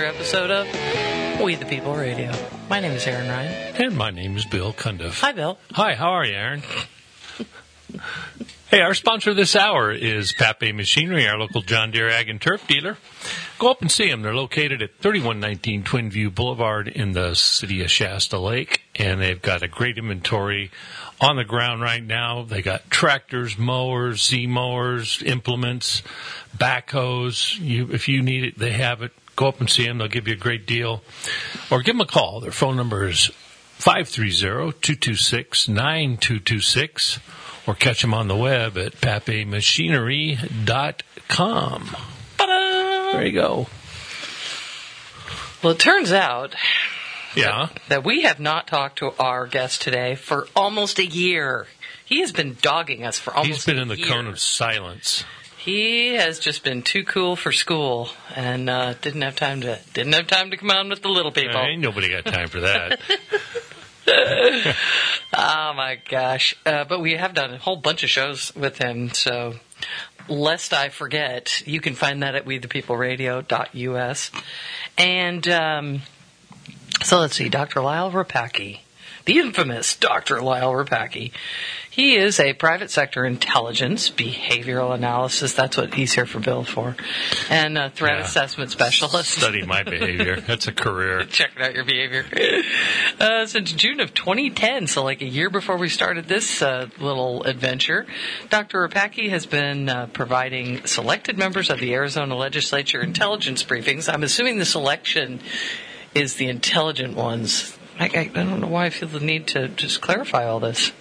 episode of We the People Radio. My name is Aaron Ryan. And my name is Bill Cundiff. Hi, Bill. Hi, how are you, Aaron? Hey, our sponsor this hour is Pape Machinery, our local John Deere Ag and Turf dealer. Go up and see them. They're located at 3119 Twin View Boulevard in the city of Shasta Lake, and they've got a great inventory on the ground right now. They got tractors, mowers, Z-mowers, implements, backhoes. If you need it, they have it. Go up and see them. They'll give you a great deal. Or give them a call. Their phone number is 530-226-9226. Or catch them on the web at papemachinery.com. There you go. Well, it turns out Yeah. that we have not talked to our guest today for almost a year. He has been dogging us for almost a year. He's been in the cone of silence. He has just been too cool for school and didn't have time to come on with the little people. Ain't nobody got time for that. Oh my gosh. But we have done a whole bunch of shows with him, so lest I forget, you can find that at wethepeopleradio.us. And so let's see, Dr. Lyle Rapacki, the infamous Dr. Lyle Rapacki. He is a private sector intelligence, behavioral analysis, that's what he's here for Bill for, and a threat assessment specialist. Study my behavior. That's a career. Checking out your behavior. Since June of 2010, so like a year before we started this little adventure, Dr. Rapacki has been providing selected members of the Arizona Legislature intelligence briefings. I'm assuming the selection is the intelligent ones. I don't know why I feel the need to just clarify all this.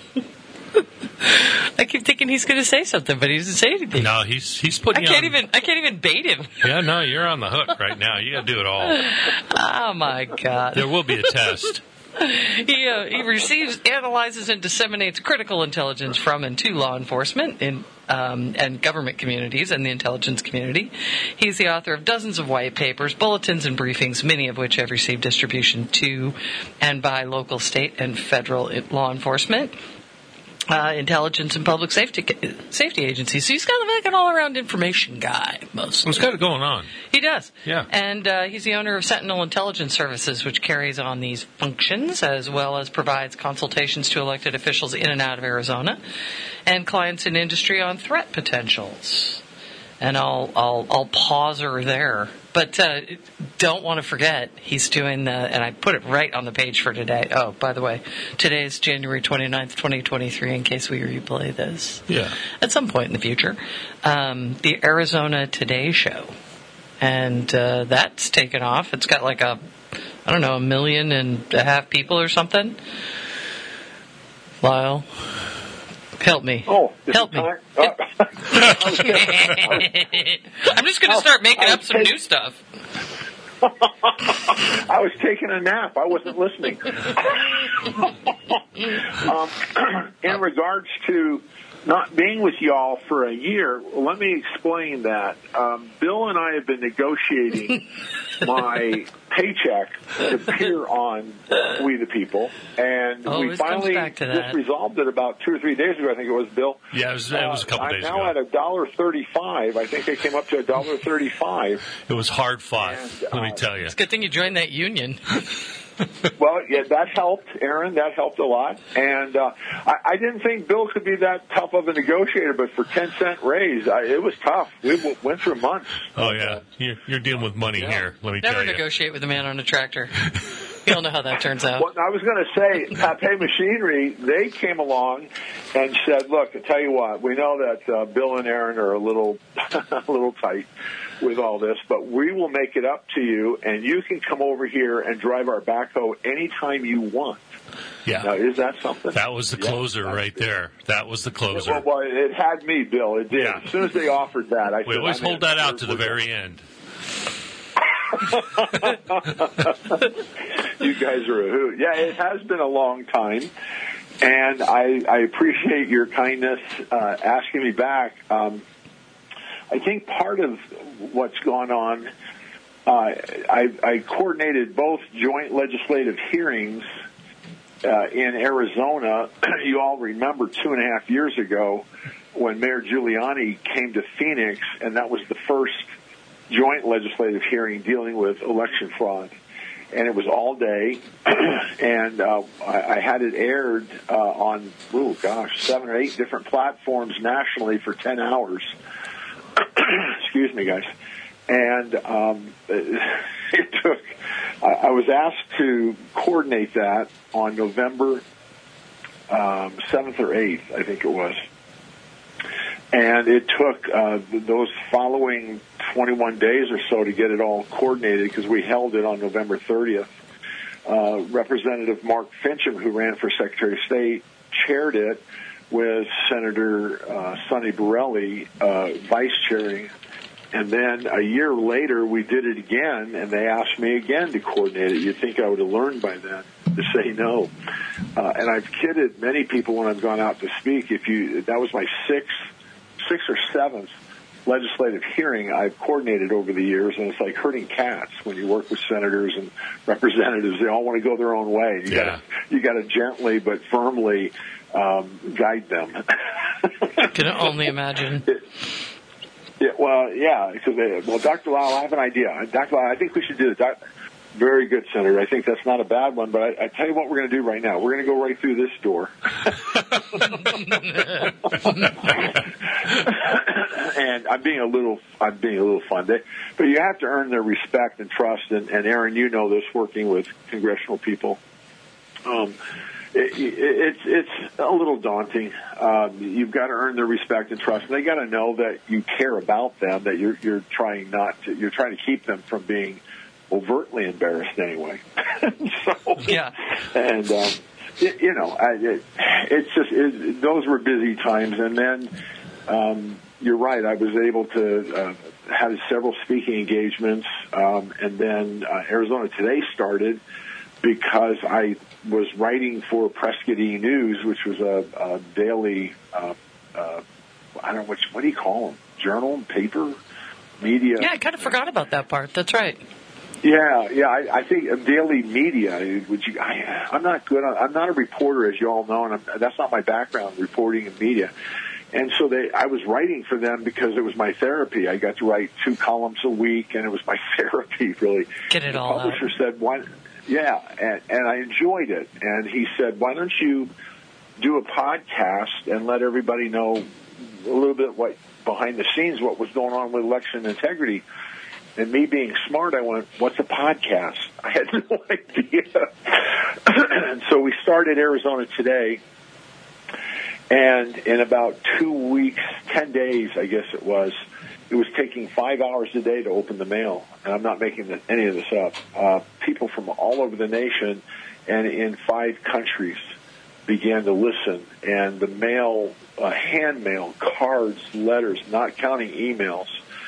I keep thinking he's going to say something, but he doesn't say anything. No, he's putting. I can't even bait him. Yeah, no, you're on the hook right now. You got to do it all. Oh my God! There will be a test. He receives, analyzes, and disseminates critical intelligence from and to law enforcement and government communities and the intelligence community. He's the author of dozens of white papers, bulletins, and briefings, many of which have received distribution to and by local, state, and federal law enforcement. Intelligence and public safety agencies. So he's kind of like an all-around information guy, mostly. He's got it going on. He does. Yeah. And he's the owner of Sentinel Intelligence Services, which carries on these functions, as well as provides consultations to elected officials in and out of Arizona, and clients in industry on threat potentials. And I'll pause her there. But don't want to forget, he's doing and I put it right on the page for today. Oh, by the way, today is January 29th, 2023, in case we replay this. Yeah. At some point in the future. The Arizona Today Show. And that's taken off. It's got like 1.5 million people or something. Lyle, help me. Oh, help me. I'm just going to start making up some new stuff. I was taking a nap. I wasn't listening. In regards to not being with y'all for a year, let me explain that. Bill and I have been negotiating my paycheck to appear on We the People, and we finally just resolved it about 2 or 3 days ago. I think it was, Bill. Yeah, it was a couple days ago. I'm now at $1.35. I think I came up to $1.35. It was hard fought. Let me tell you. It's a good thing you joined that union. Well, yeah, that helped, Aaron. That helped a lot. And I didn't think Bill could be that tough of a negotiator, but for 10-cent raise, it was tough. We went through months. Oh, yeah. You're dealing with money here, let me tell you. Never negotiate with a man on a tractor. You don't know how that turns out. Well, I was going to say, Pape Machinery, they came along and said, look, I tell you what, we know that Bill and Aaron are a little tight with all this, but we will make it up to you, and you can come over here and drive our backhoe anytime you want. Yeah. Now, is that something? That was the closer right there. That was the closer. Well, it had me, Bill. It did. Yeah. As soon as they offered that, I said, we always hold that out to the very end. You guys are a hoot. Yeah, it has been a long time, and I appreciate your kindness asking me back. I think part of what's gone on, I coordinated both joint legislative hearings in Arizona. You all remember 2.5 years ago when Mayor Giuliani came to Phoenix, and that was the first joint legislative hearing dealing with election fraud. And it was all day, and I had it aired on, 7 or 8 different platforms nationally for 10 hours. Excuse me, guys. And it took, I was asked to coordinate that on November 7th or 8th, I think it was. And it took those following 21 days or so to get it all coordinated, because we held it on November 30th. Representative Mark Fincham, who ran for Secretary of State, chaired it with Senator Sonny Borrelli vice chairing. And then a year later, we did it again, and they asked me again to coordinate it. You'd think I would have learned by then to say no. And I've kidded many people when I've gone out to speak. That was my sixth or seventh legislative hearing I've coordinated over the years, and it's like herding cats when you work with senators and representatives. They all want to go their own way. You got to gently but firmly guide them. Can only imagine. Because Dr. Lau, I have an idea. Dr. Lau, I think we should do it. Very good, Senator. I think that's not a bad one, but I tell you what we're going to do right now. We're going to go right through this door. And I'm being a little fun. But you have to earn their respect and trust. And Aaron, you know this, working with congressional people. It's a little daunting. You've got to earn their respect and trust. And they got to know that you care about them, that you're trying to keep them from being overtly embarrassed anyway. Yeah. And those were busy times. And then you're right. I was able to have several speaking engagements, and then Arizona Today started because I was writing for Prescott E-News, which was a daily, I don't know what do you call them? Journal, paper, media. Yeah, I kind of forgot about that part. That's right. Yeah. I think daily media. I'm not good. I'm not a reporter, as you all know, and that's not my background, reporting and media. And so I was writing for them because it was my therapy. I got to write 2 columns a week, and it was my therapy, really. Get it all out. The publisher said, "Why?" Yeah, and I enjoyed it. And he said, "Why don't you do a podcast and let everybody know a little bit what behind the scenes, what was going on with election integrity?" And me being smart, I went, "What's a podcast?" I had no idea. And so we started Arizona Today. And in about 2 weeks, 10 days, I guess it was taking 5 hours a day to open the mail. And I'm not making any of this up. People from all over the nation and in 5 countries began to listen. And the mail, hand mail, cards, letters, not counting emails,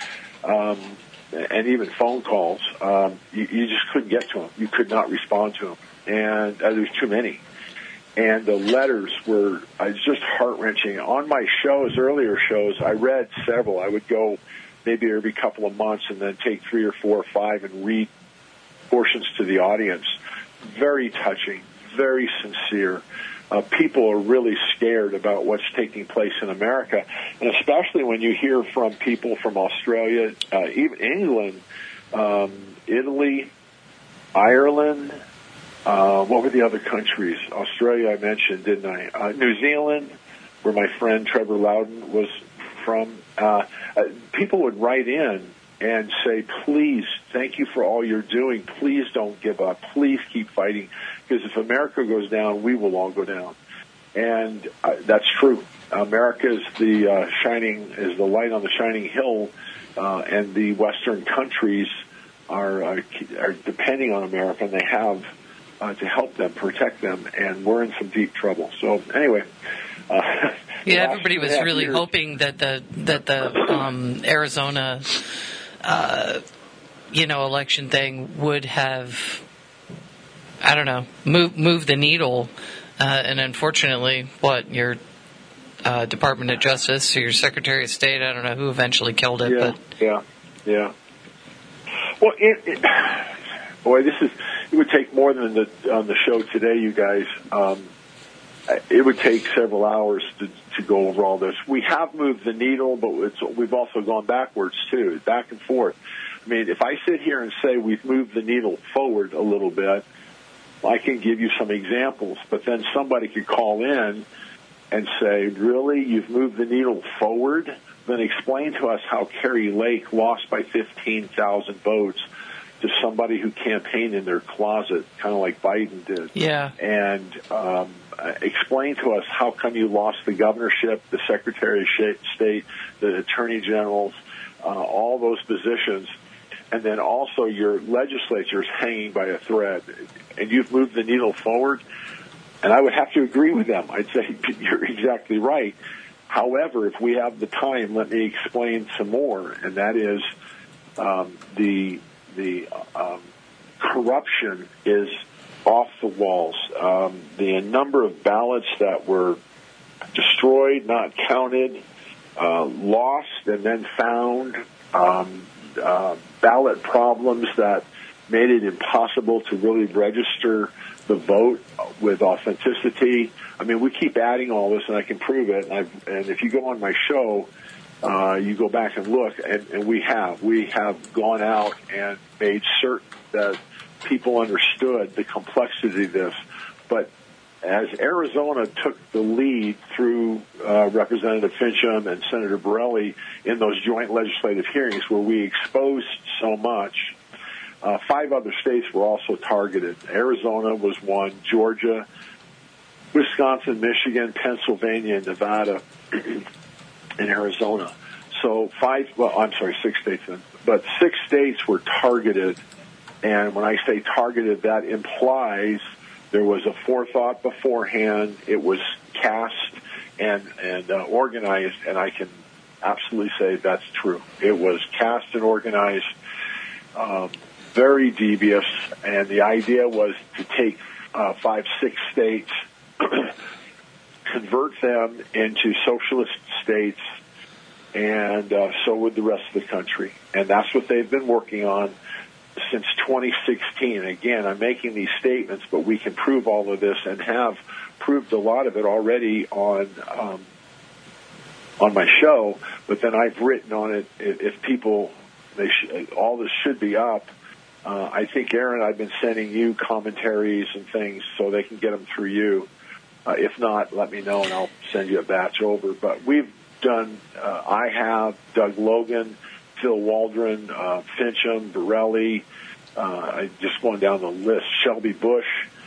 and even phone calls, you just couldn't get to them. You could not respond to them. And there's too many. And the letters were just heart-wrenching. On my earlier shows, I read several. I would go maybe every couple of months and then take 3 or 4 or 5 and read portions to the audience. Very touching, very sincere. People are really scared about what's taking place in America, and especially when you hear from people from Australia, even England, Italy, Ireland. What were the other countries? Australia I mentioned, didn't I? New Zealand, where my friend Trevor Loudon was from. People would write in and say, "Please, thank you for all you're doing. Please don't give up. Please keep fighting. Because if America goes down, we will all go down." And that's true. America is the light on the shining hill, and the Western countries are depending on America, and they have to help them, protect them, and we're in some deep trouble. So anyway. Yeah, everybody was really hoping that the Arizona, election thing would have, I don't know, move the needle. And unfortunately, your Department of Justice or your Secretary of State, I don't know who eventually killed it. Yeah. Well, it would take more than on the show today, you guys. It would take several hours to go over all this. We have moved the needle, but we've also gone backwards too, back and forth. I mean, if I sit here and say we've moved the needle forward a little bit, I can give you some examples, but then somebody could call in and say, really, you've moved the needle forward? Then explain to us how Kerry Lake lost by 15,000 votes to somebody who campaigned in their closet, kind of like Biden did. Yeah. And explain to us how come you lost the governorship, the Secretary of State, the Attorney Generals, all those positions, and then also your legislature is hanging by a thread, and you've moved the needle forward. And I would have to agree with them. I'd say you're exactly right. However, if we have the time, let me explain some more, and that is the corruption is off the walls. The number of ballots that were destroyed, not counted, lost, and then found, ballot problems that made it impossible to really register the vote with authenticity. I mean, we keep adding all this, and I can prove it. And if you go on my show, you go back and look, and we have gone out and made certain that people understood the complexity of this. But as Arizona took the lead through Representative Fincham and Senator Borelli in those joint legislative hearings where we exposed so much, 5 other states were also targeted. Arizona was one, Georgia, Wisconsin, Michigan, Pennsylvania, and Nevada, and Arizona. So 6 states then. But 6 states were targeted, and when I say targeted, that implies there was a forethought beforehand. It was cast and organized, and I can absolutely say that's true. It was cast and organized, very devious, and the idea was to take 5, 6 states, convert them into socialist states, and so would the rest of the country. And that's what they've been working on since 2016. Again, I'm making these statements, but we can prove all of this and have proved a lot of it already on my show. But then I've written on it. If people, all this should be up. I think, Aaron, I've been sending you commentaries and things so they can get them through you. If not, let me know and I'll send you a batch over. But we've done, I have, Doug Logan, Phil Waldron, Fincham, Borelli, just going down the list, Shelby Bush,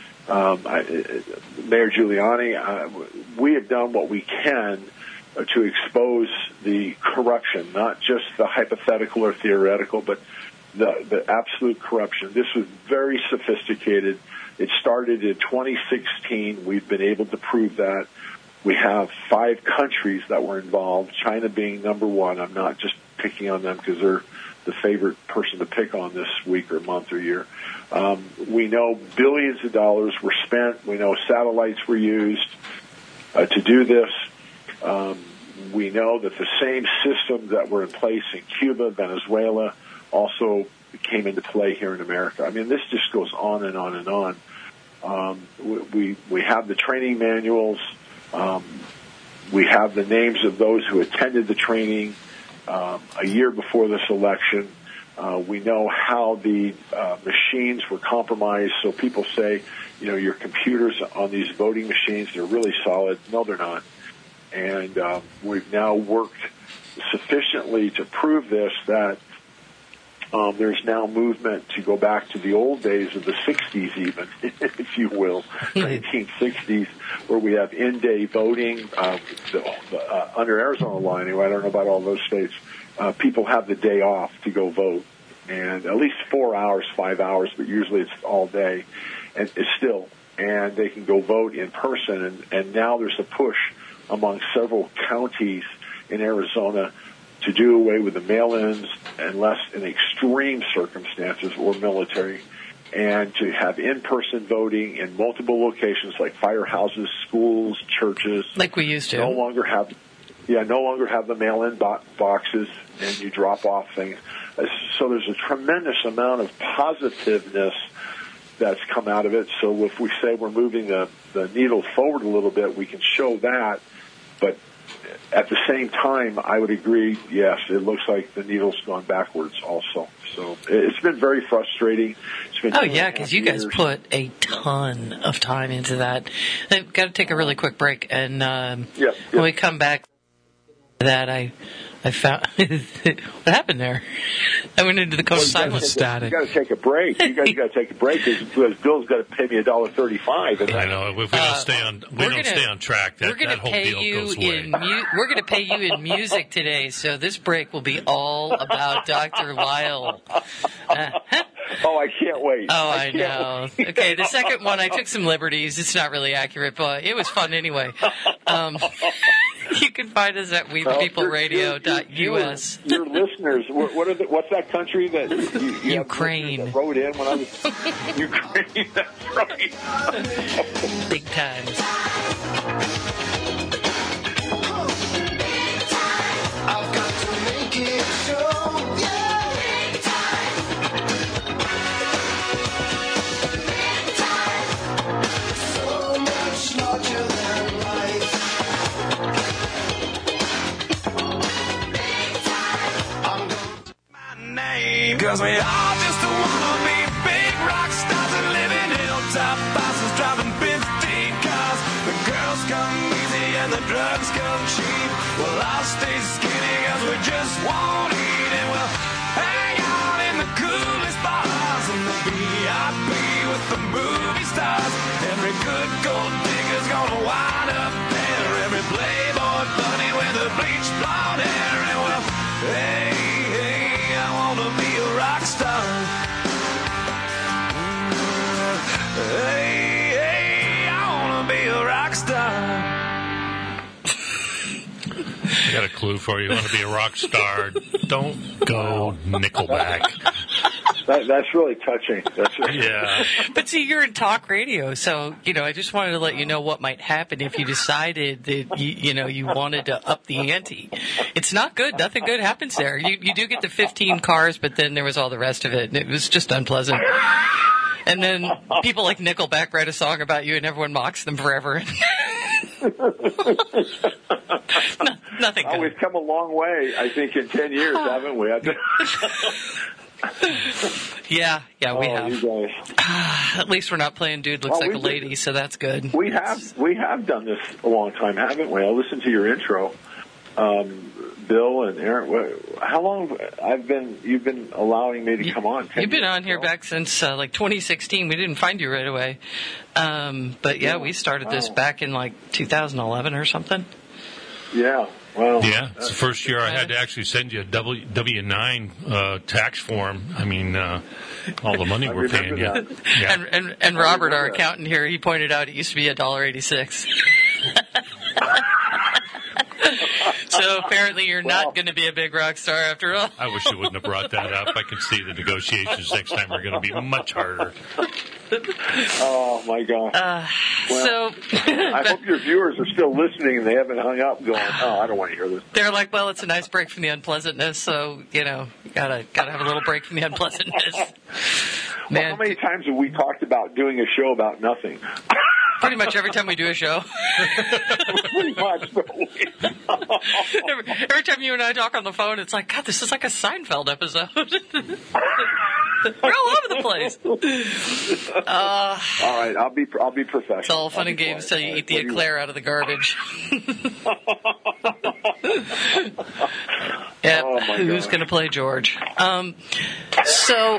Mayor Giuliani. We have done what we can to expose the corruption, not just the hypothetical or theoretical, but the absolute corruption. This was very sophisticated. It started in 2016. We've been able to prove that. We have 5 countries that were involved, China being number 1. I'm not just picking on them because they're the favorite person to pick on this week or month or year. We know billions of dollars were spent. We know satellites were used to do this. We know that the same systems that were in place in Cuba, Venezuela, also came into play here in America. I mean, this just goes on and on and on. We have the training manuals. We have the names of those who attended the training a year before this election. We know how the machines were compromised. So people say, your computers on these voting machines, they're really solid. No, they're not. And we've now worked sufficiently to prove this that there's now movement to go back to the old days of the 60s even, if you will, 1960s, where we have in-day voting. Under Arizona law, anyway, I don't know about all those states, people have the day off to go vote. And at least 4 hours, 5 hours, but usually it's all day. And it's still, and they can go vote in person. And now there's a push among several counties in Arizona to do away with the mail-ins unless in extreme circumstances or military, and to have in-person voting in multiple locations like firehouses, schools, churches. Like we used to. No longer have the mail-in boxes and you drop off things. So there's a tremendous amount of positiveness that's come out of it. So if we say we're moving the needle forward a little bit, we can show that. But at the same time, I would agree, yes, it looks like the needle's gone backwards also. So it's been very frustrating. It's been because you guys put a ton of time into that. I've got to take a really quick break, and when we come back, I found what happened there. I went into the code of silence. Static. You got to take a break. You guys got to take a break because Bill's got to pay me $1.35. I know. If we don't stay on track, that whole deal goes away. We're going to pay you in music today, so this break will be all about Dr. Lyle. Oh, I can't wait. Oh, I know. Okay, the second one, I took some liberties. It's not really accurate, but it was fun anyway. You can find us at WeThePeopleRadio.us. Your listeners, what's that country that you Ukraine that wrote in when I was Ukraine? That's right. Big time. I've got to make it show. Yeah. Big time. Big time. So much larger than life. Cause we all just wanna be big rock stars and live in hilltop houses driving 15 cars. The girls come easy and the drugs come cheap. Well, I'll stay skinny cause we just won't eat. And we'll hang out in the coolest bars and the VIP with the movie stars. Every good gold digger's gonna wind up there. Every playboy bunny with the bleached blonde hair. And well, hey, I wanna be a rock star. Hey, I wanna be a rock star. I got a clue for you. You want to be a rock star? Don't go Nickelback. That's really touching. That's really Yeah. But see, you're in talk radio, so, I just wanted to let you know what might happen if you decided that, you wanted to up the ante. It's not good. Nothing good happens there. You do get the 15 cars, but then there was all the rest of it, and it was just unpleasant. And then people like Nickelback write a song about you, and everyone mocks them forever. Nothing good. Oh, we've come a long way, I think, in 10 years, haven't we? Yeah, we have. You guys. At least we're not playing Dude Looks Like a Lady, so that's good. We have done this a long time, haven't we? I listened to your intro, Bill and Aaron. How long you've been allowing me to come on? You've been on here back since 2016. We didn't find you right away, but we started this back in 2011 or something. Yeah. Well, yeah, it's the first year I had to actually send you a W-9 tax form. I mean, all the money we're paying you. Yeah. And Robert, our accountant here, he pointed out it used to be $1.86. So apparently you're not going to be a big rock star after all. I wish you wouldn't have brought that up. I can see the negotiations next time are going to be much harder. Oh, my God. I hope your viewers are still listening and they haven't hung up going, I don't want to hear this. They're like, well, it's a nice break from the unpleasantness, so, you gotta have a little break from the unpleasantness. Man, well, how many times have we talked about doing a show about nothing? Pretty much every time we do a show. Pretty much. Every time you and I talk on the phone, it's like, God, this is like a Seinfeld episode. We're all over the place. All right, I'll be professional. It's all fun and games till you eat the eclair out of the garbage. Yep. Oh, my Who's God. going to play George? So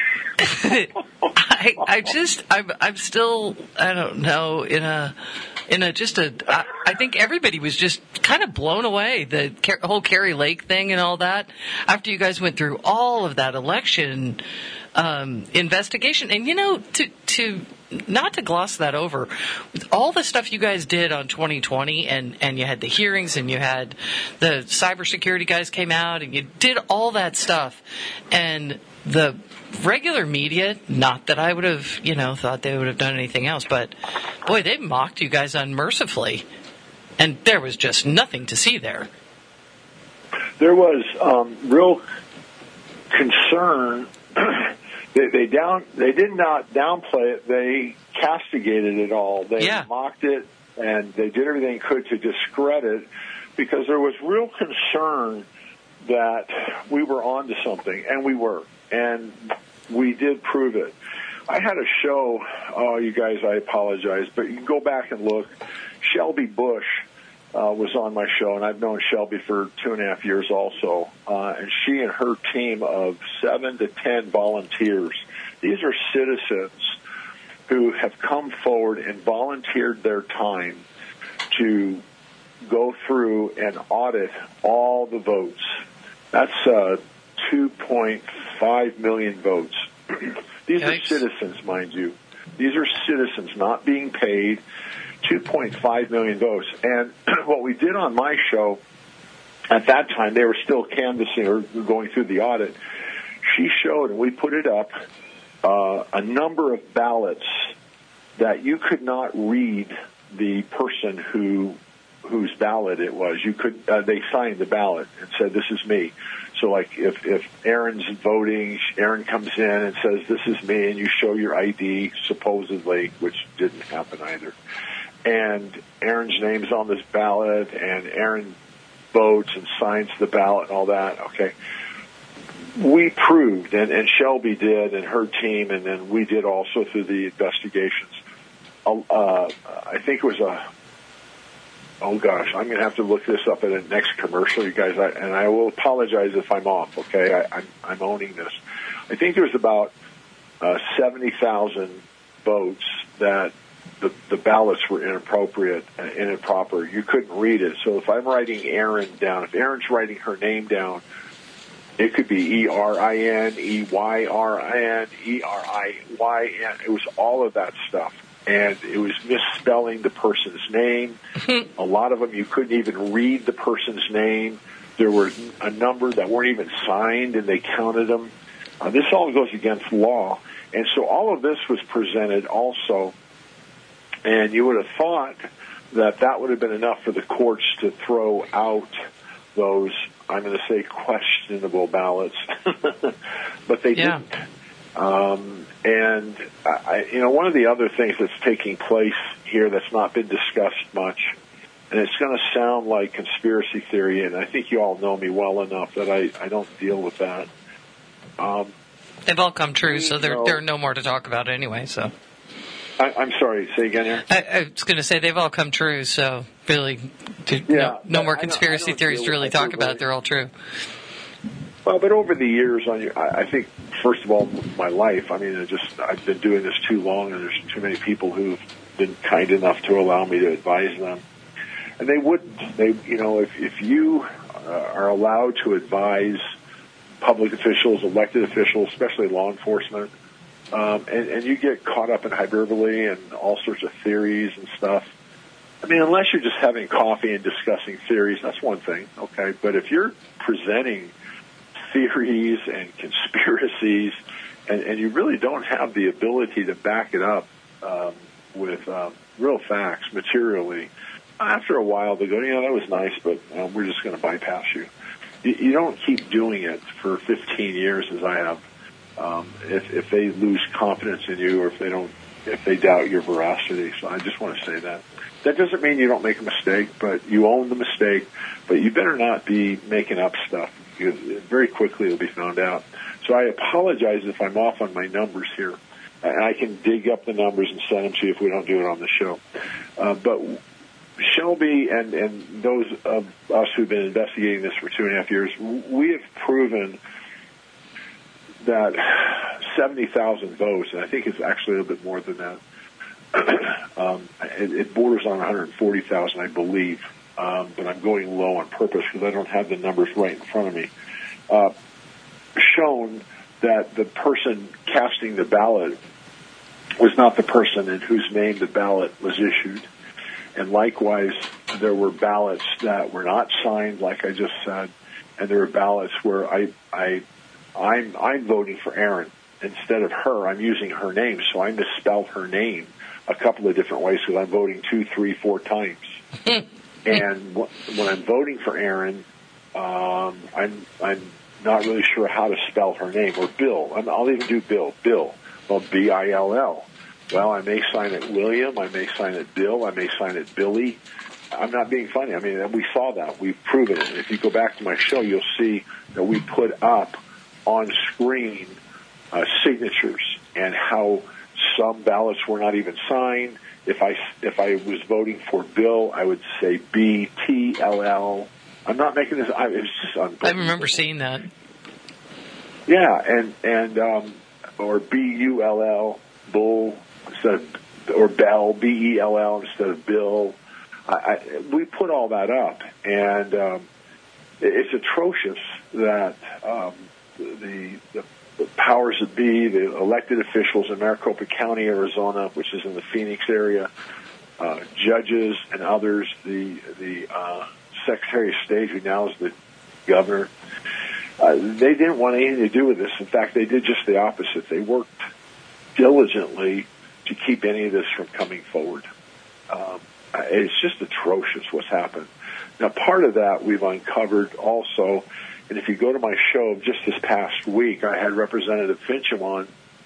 I'm still, I don't know, I think everybody was just kind of blown away, the whole Carrie Lake thing and all that, after you guys went through all of that election investigation. And, to not to gloss that over, with all the stuff you guys did on 2020, and you had the hearings, and you had the cybersecurity guys came out, and you did all that stuff, and the regular media, not that I would have, thought they would have done anything else, but boy, they mocked you guys unmercifully, and there was just nothing to see there. There was real concern. They did not downplay it. They castigated it all. They mocked it, and they did everything they could to discredit, because there was real concern that we were onto something, and we were. and we did prove it. I had a show, you guys, I apologize, but you can go back and look. Shelby Bush was on my show, and I've known Shelby for 2.5 years also. And she and her team of 7 to 10 volunteers, these are citizens who have come forward and volunteered their time to go through and audit all the votes. That's 2.5 million votes. These are citizens, mind you. These are citizens not being paid. 2.5 million votes. And what we did on my show, at that time, they were still canvassing or going through the audit. She showed, and we put it up, a number of ballots that you could not read the person whose ballot it was. You could they signed the ballot and said, "This is me." So, like, if Aaron's voting, Aaron comes in and says, "This is me," and you show your ID, supposedly, which didn't happen either. And Aaron's name's on this ballot, and Aaron votes and signs the ballot and all that. Okay. We proved, and Shelby did, and her team, and then we did also through the investigations. I think it was oh gosh, I'm going to have to look this up at the next commercial, you guys, and I will apologize if I'm off, okay? I'm owning this. I think there was about 70,000 votes that the ballots were inappropriate and improper. You couldn't read it. So if I'm writing Aaron down, if Aaron's writing her name down, it could be ERIN, EYRIN, ERIYN. It was all of that stuff. And it was misspelling the person's name. A lot of them, you couldn't even read the person's name. There were a number that weren't even signed, and they counted them. This all goes against law. And so all of this was presented also. And you would have thought that would have been enough for the courts to throw out those, I'm going to say, questionable ballots. But they didn't. And one of the other things that's taking place here that's not been discussed much, and it's going to sound like conspiracy theory, and I think you all know me well enough that I don't deal with that. They've all come true, so there are no more to talk about anyway. So, I'm sorry. Say again, Aaron. I was going to say they've all come true, so really, no more conspiracy theories to really talk about. They're all true. Well, but over the years, I think, first of all, my life, I've been doing this too long, and there's too many people who've been kind enough to allow me to advise them. And they wouldn't. If you are allowed to advise public officials, elected officials, especially law enforcement, and you get caught up in hyperbole and all sorts of theories and stuff, unless you're just having coffee and discussing theories, that's one thing, okay? But if you're presenting theories and conspiracies, and you really don't have the ability to back it up with real facts materially, after a while they go, that was nice, but we're just going to bypass you. You don't keep doing it for 15 years as I have. If they lose confidence in you, or if they doubt your veracity. So I just want to say that. That doesn't mean you don't make a mistake, but you own the mistake. But you better not be making up stuff, because very quickly it'll be found out. So I apologize if I'm off on my numbers here. And I can dig up the numbers and send them to you if we don't do it on the show. But Shelby and those of us who've been investigating this for 2.5 years, we have proven that 70,000 votes, and I think it's actually a little bit more than that. It borders on 140,000, I believe. But I'm going low on purpose because I don't have the numbers right in front of me, shown that the person casting the ballot was not the person in whose name the ballot was issued. And likewise, there were ballots that were not signed, like I just said, and there were ballots where I'm voting for Aaron. Instead of her, I'm using her name, so I misspelled her name a couple of different ways because I'm voting 2, 3, 4 times. And when I'm voting for Aaron, I'm not really sure how to spell her name, or Bill. I'll even do Bill. Bill. Well, Bill. Well, I may sign it William. I may sign it Bill. I may sign it Billy. I'm not being funny. We saw that. We've proven it. If you go back to my show, you'll see that we put up on-screen signatures and how some ballots were not even signed. If I was voting for Bill, I would say BTLL. I'm not making this. It's just unbelievable. I remember seeing that. Yeah, and or BULL, Bull instead of, or Bell, BELL instead of Bill. We put all that up, and it's atrocious that the powers that be, the elected officials in Maricopa County, Arizona, which is in the Phoenix area, judges and others, the Secretary of State, who now is the governor, they didn't want anything to do with this. In fact, they did just the opposite. They worked diligently to keep any of this from coming forward. It's just atrocious what's happened. Now, part of that we've uncovered also, and if you go to my show just this past week, I had Representative Fincham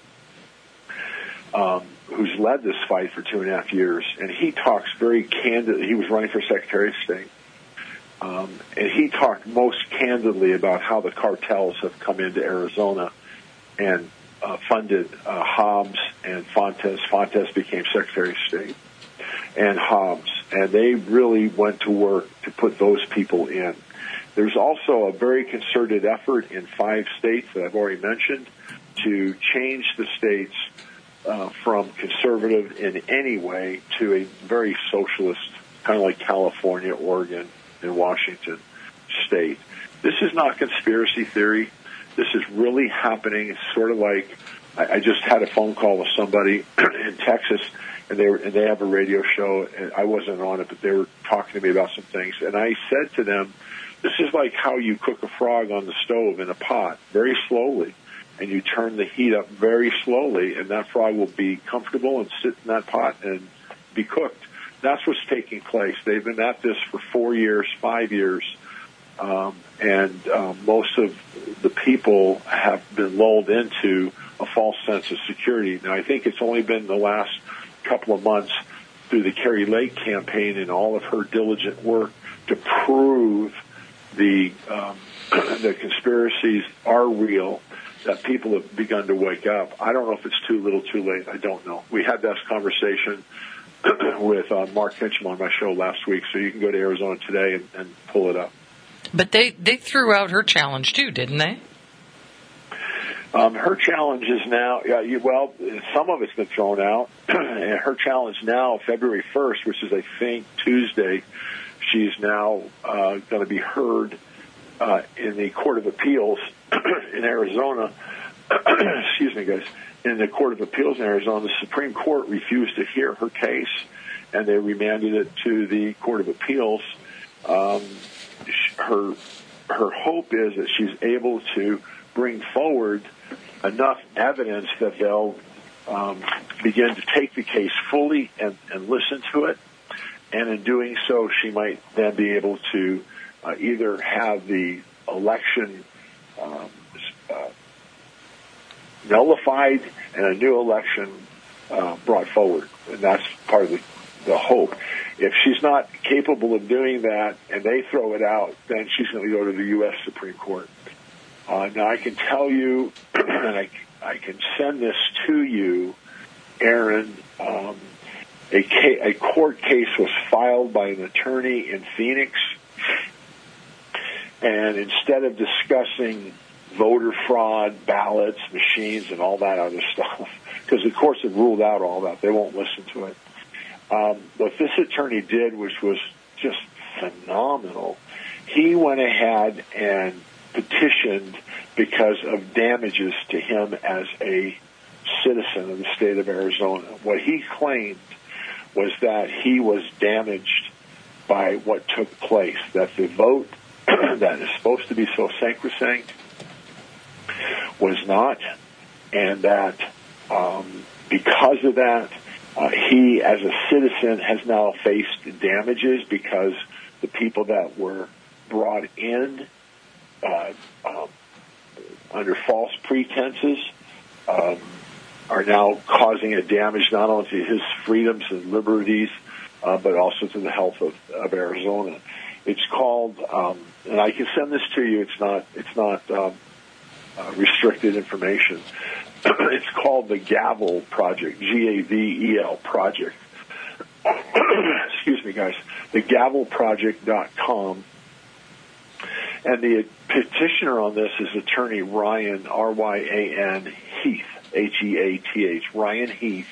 on, who's led this fight for 2.5 years, and he talks very candidly. He was running for Secretary of State, and he talked most candidly about how the cartels have come into Arizona and funded Hobbs and Fontes. Fontes became Secretary of State, and Hobbs, and they really went to work to put those people in. There's also a very concerted effort in 5 states that I've already mentioned to change the states from conservative in any way to a very socialist, kind of like California, Oregon, and Washington state. This is not conspiracy theory. This is really happening. It's sort of like I just had a phone call with somebody in Texas, and they have a radio show, and I wasn't on it, but they were talking to me about some things, and I said to them, this is like how you cook a frog on the stove in a pot, very slowly, and you turn the heat up very slowly, and that frog will be comfortable and sit in that pot and be cooked. That's what's taking place. They've been at this for 4 years, 5 years, and most of the people have been lulled into a false sense of security. Now, I think it's only been the last couple of months through the Carrie Lake campaign and all of her diligent work to prove the conspiracies are real, that people have begun to wake up. I don't know if it's too little, too late. I don't know. We had this conversation with Mark Fincham on my show last week, so you can go to Arizona Today and pull it up. But they threw out her challenge too, didn't they? Her challenge is now, well, some of it's been thrown out. And her challenge now, February 1st, which is, I think, Tuesday, she's now going to be heard in the Court of Appeals in Arizona. Excuse me, guys. In the Court of Appeals in Arizona, the Supreme Court refused to hear her case, and they remanded it to the Court of Appeals. Her hope is that she's able to bring forward enough evidence that they'll begin to take the case fully and listen to it. And in doing so, she might then be able to either have the election nullified and a new election brought forward. And that's part of the hope. If she's not capable of doing that and they throw it out, then she's going to go to the U.S. Supreme Court. Now, I can tell you, and I can send this to you, Aaron, a court case was filed by an attorney in Phoenix, and instead of discussing voter fraud, ballots, machines, and all that other stuff, because the courts have ruled out all that, they won't listen to it. What this attorney did, which was just phenomenal, he went ahead and petitioned because of damages to him as a citizen of the state of Arizona. What he claimed was that he was damaged by what took place, that the vote that is supposed to be so sacrosanct was not, and that because of that, he, as a citizen, has now faced damages because the people that were brought in under false pretenses are now causing a damage not only to his freedoms and liberties, but also to the health of Arizona. It's called, and I can send this to you. It's not restricted information. It's called the Gavel Project, Gavel Project. Excuse me, guys. TheGavelProject.com. And the petitioner on this is attorney Ryan, R-Y-A-N, Heath, H-E-A-T-H, Ryan Heath.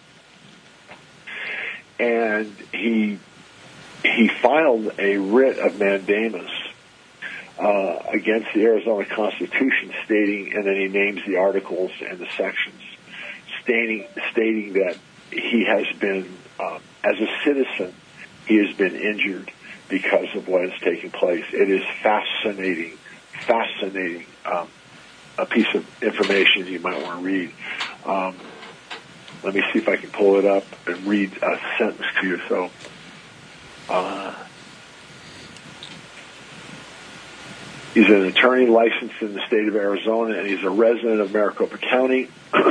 And he filed a writ of mandamus against the Arizona Constitution, stating, and then he names the articles and the sections, stating that he has been, as a citizen, he has been injured because of what has taken place. It is fascinating, a piece of information you might want to read. Let me see if I can pull it up and read a sentence to you. So, he's an attorney licensed in the state of Arizona, and he's a resident of Maricopa County.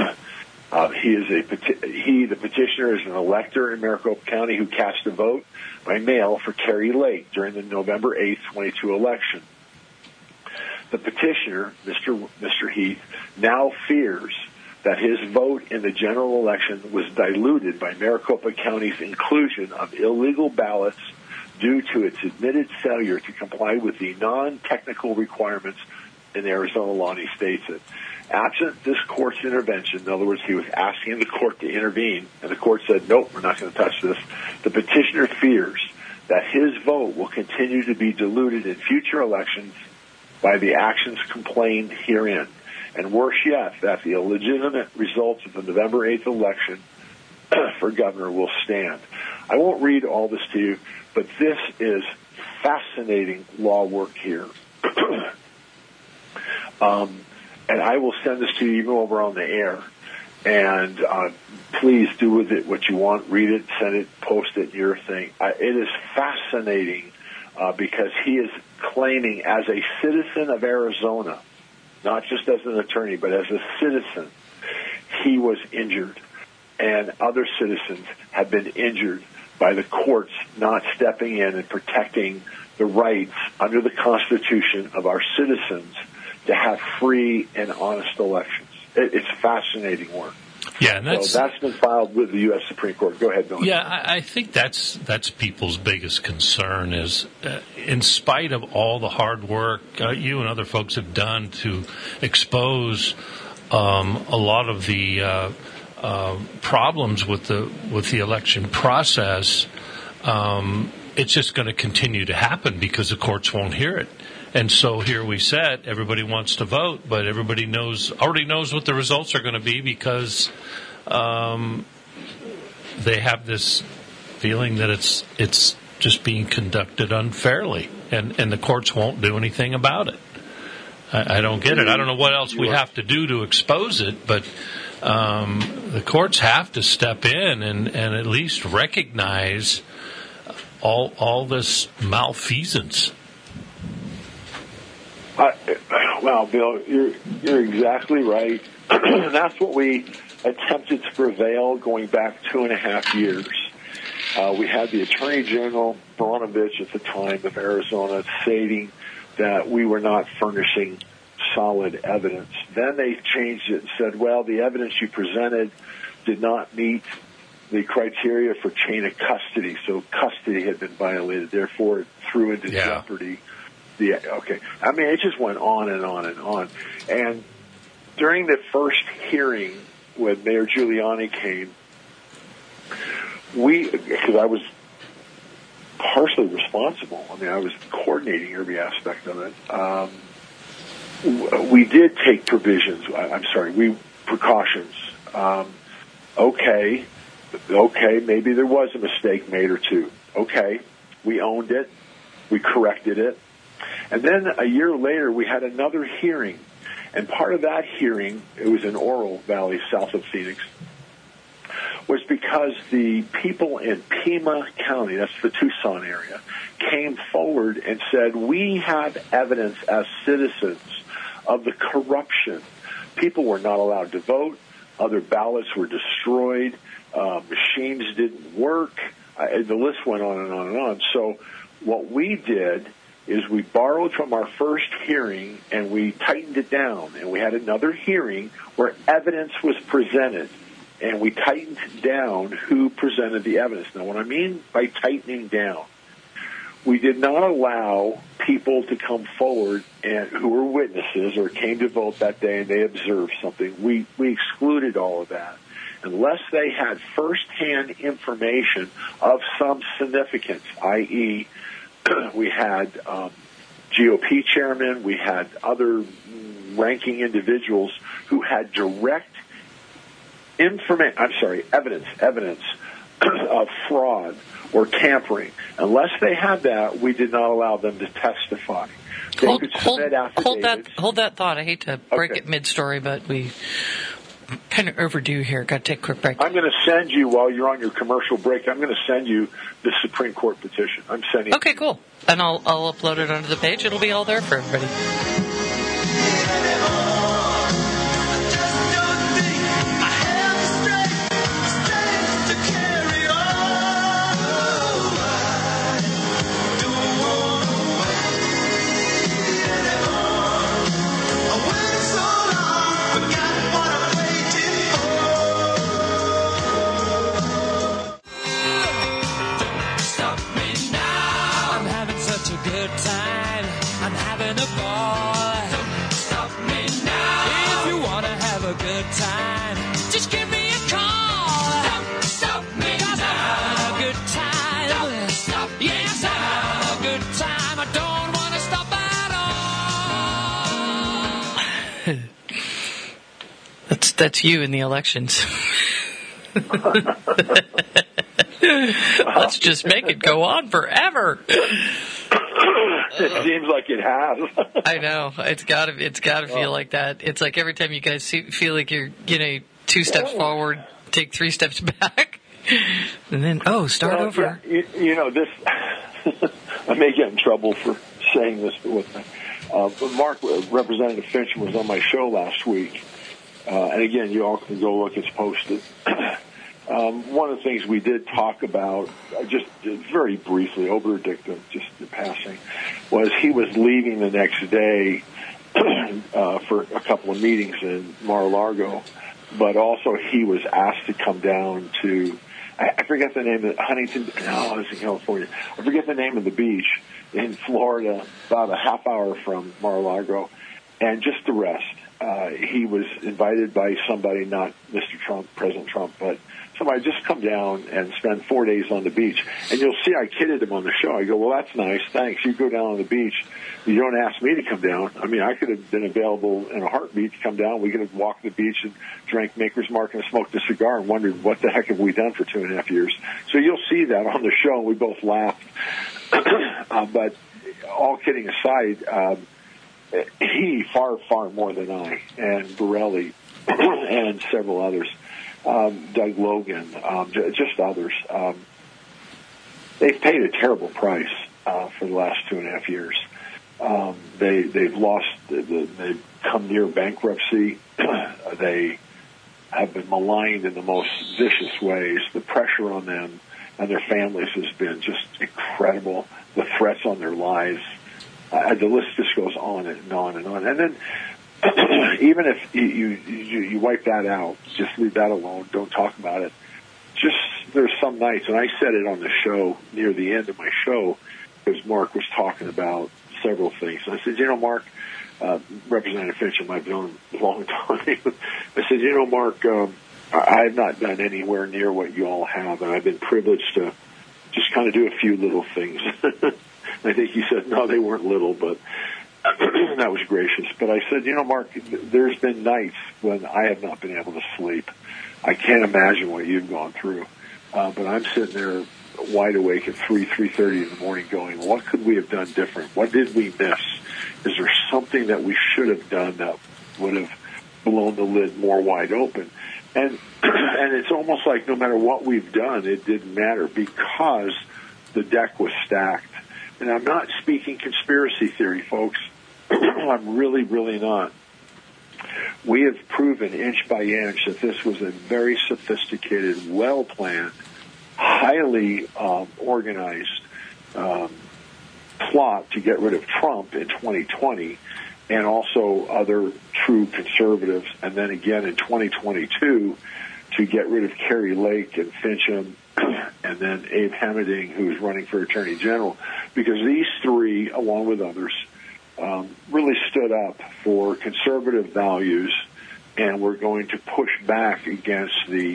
The petitioner is an elector in Maricopa County who cast a vote by mail for Carrie Lake during the November 8th, 22 election. The petitioner, Mr. Heath, now fears that his vote in the general election was diluted by Maricopa County's inclusion of illegal ballots due to its admitted failure to comply with the non-technical requirements in Arizona law, and he states it. Absent this court's intervention, in other words, he was asking the court to intervene, and the court said, nope, we're not going to touch this. The petitioner fears that his vote will continue to be diluted in future elections by the actions complained herein. And worse yet, that the illegitimate results of the November 8th election for governor will stand. I won't read all this to you, but this is fascinating law work here. And I will send this to you even over on the air. And please do with it what you want. Read it, send it, post it, your thing. It is fascinating because he is claiming as a citizen of Arizona, not just as an attorney, but as a citizen, he was injured. And other citizens have been injured by the courts not stepping in and protecting the rights under the Constitution of our citizens to have free and honest elections. It's fascinating work. Yeah, and that's been filed with the U.S. Supreme Court. Go ahead, Bill. Yeah, I think that's people's biggest concern is, in spite of all the hard work you and other folks have done to expose a lot of the problems with the election process, it's just going to continue to happen because the courts won't hear it. And so here we sit, everybody wants to vote, but everybody already knows what the results are going to be because they have this feeling that it's just being conducted unfairly, and the courts won't do anything about it. I don't get it. I don't know what else we have to do to expose it, but the courts have to step in and at least recognize all this malfeasance. Well, Bill, you're exactly right. That's what we attempted to prevail going back 2.5 years. We had the Attorney General, Baranovich, at the time of Arizona, stating that we were not furnishing solid evidence. Then they changed it and said, well, the evidence you presented did not meet the criteria for chain of custody, so custody had been violated. Therefore, it threw into jeopardy. Okay. I mean, it just went on and on and on. And during the first hearing when Mayor Giuliani came, because I was partially responsible. I mean, I was coordinating every aspect of it. We did take precautions. Okay, maybe there was a mistake made or two. Okay, we owned it. We corrected it. And then a year later, we had another hearing. And part of that hearing, it was in Oro Valley, south of Phoenix, was because the people in Pima County, that's the Tucson area, came forward and said, we have evidence as citizens of the corruption. People were not allowed to vote. Other ballots were destroyed. Machines didn't work. The list went on and on and on. So what we did is we borrowed from our first hearing and we tightened it down, and we had another hearing where evidence was presented, and we tightened down who presented the evidence. Now, what I mean by tightening down, we did not allow people to come forward and who were witnesses or came to vote that day and they observed something. We excluded all of that unless they had firsthand information of some significance, i.e., we had GOP chairmen, we had other ranking individuals who had direct evidence of fraud or tampering. Unless they had that, we did not allow them to testify. They could submit affidavits. Hold that thought. I hate to break it mid-story, but we kind of overdue here. Got to take a quick break. I'm going to send you, while you're on your commercial break, I'm going to send you the Supreme Court petition. I'm sending. Okay, cool. And I'll upload it onto the page. It'll be all there for everybody. That's you in the elections. Let's just make it go on forever. It seems like it has. I know. It's got to feel like that. It's like every time you guys feel like you're, 2 steps forward, take 3 steps back, and then start over. Yeah, this. I may get in trouble for saying this, but Mark, Representative Finch, was on my show last week. And again, you all can go look, it's posted. One of the things we did talk about, just very briefly, oberdictum, just in passing, was he was leaving the next day for a couple of meetings in Mar-a-Lago, but also he was asked to come down to, I forget the name of Huntington, no, it's in California. I forget the name of the beach in Florida, about a half hour from Mar-a-Lago, and just to rest. He was invited by somebody, not Mr. Trump, President Trump, but somebody, just come down and spend 4 days on the beach. And you'll see I kidded him on the show. I go, well, that's nice. Thanks. You go down on the beach. You don't ask me to come down. I mean, I could have been available in a heartbeat to come down. We could have walked the beach and drank Maker's Mark and smoked a cigar and wondered what the heck have we done for 2.5 years. So you'll see that on the show. We both laughed. But all kidding aside, he far more than I, and Borelli, and several others, Doug Logan, just others. They've paid a terrible price for the last 2.5 years. They've lost. They've come near bankruptcy. They have been maligned in the most vicious ways. The pressure on them and their families has been just incredible. The threats on their lives. The list just goes on and on and on. And then even if you wipe that out, just leave that alone, don't talk about it. Just there's some nights, and I said it on the show near the end of my show, because Mark was talking about several things. And I said, Mark, Representative Finch, I've known him a long time. I said, Mark, I have not done anywhere near what you all have, and I've been privileged to just kind of do a few little things. I think he said, no, they weren't little, but that was gracious. But I said, Mark, there's been nights when I have not been able to sleep. I can't imagine what you've gone through. But I'm sitting there wide awake at 3:30 in the morning going, what could we have done different? What did we miss? Is there something that we should have done that would have blown the lid more wide open? And it's almost like no matter what we've done, it didn't matter because the deck was stacked. And I'm not speaking conspiracy theory, folks. I'm really, really not. We have proven inch by inch that this was a very sophisticated, well-planned, highly organized plot to get rid of Trump in 2020 and also other true conservatives, and then again in 2022 to get rid of Kerry Lake and Fincham and then Abe Hamading, who's running for Attorney General, because these three, along with others, really stood up for conservative values and were going to push back against the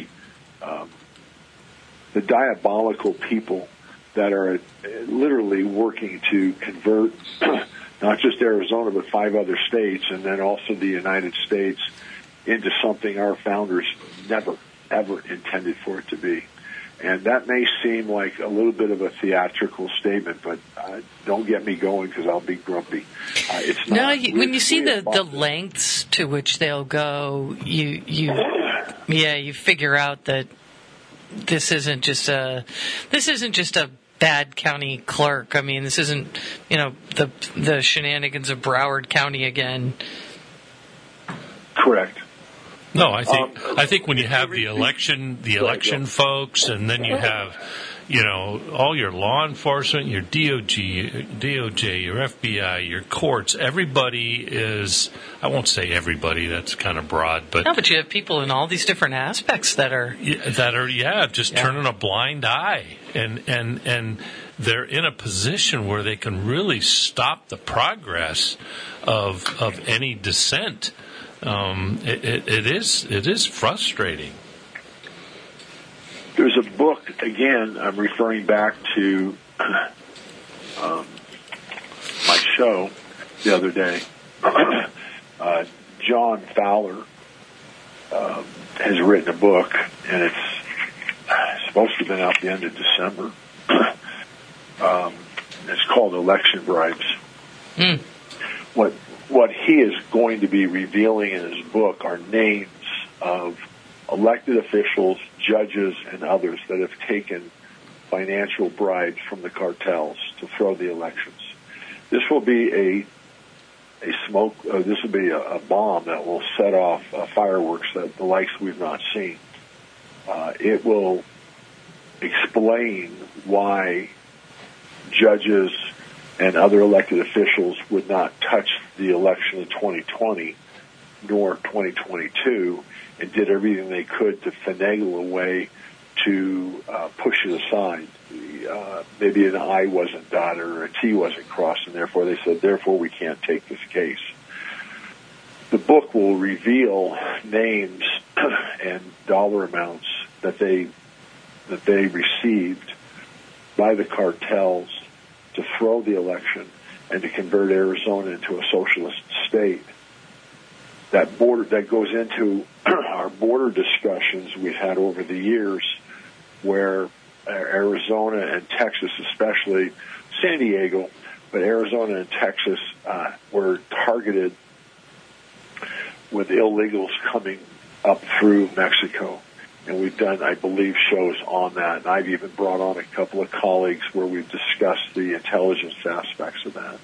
diabolical people that are literally working to convert not just Arizona but 5 other states and then also the United States into something our founders never, ever intended for it to be. And that may seem like a little bit of a theatrical statement, but don't get me going because I'll be grumpy. It's not. No, when you see the lengths to which they'll go, you figure out that this isn't just a bad county clerk. I mean, this isn't the shenanigans of Broward County again. Correct. No, I think when you have the election folks, and then you have, all your law enforcement, your DOJ, your FBI, your courts, everybody is, I won't say everybody, that's kind of broad, but... No, but you have people in all these different aspects that are turning a blind eye, and they're in a position where they can really stop the progress of any dissent. It is frustrating. There's a book, again, I'm referring back to my show the other day. John Fowler has written a book, and it's supposed to have been out the end of December. It's called Election Bribes. Mm. What he is going to be revealing in his book are names of elected officials, judges, and others that have taken financial bribes from the cartels to throw the elections. This will be a bomb that will set off fireworks that the likes we've not seen. It will explain why judges and other elected officials would not touch the election of 2020 nor 2022 and did everything they could to finagle a way to push it aside. Maybe an I wasn't dotted or a T wasn't crossed, and therefore they said, therefore we can't take this case. The book will reveal names and dollar amounts that they received by the cartels to throw the election and to convert Arizona into a socialist state. That goes into our border discussions we've had over the years, where Arizona and Texas, especially San Diego, but Arizona and Texas were targeted with illegals coming up through Mexico. And we've done, I believe, shows on that. And I've even brought on a couple of colleagues where we've discussed the intelligence aspects of that.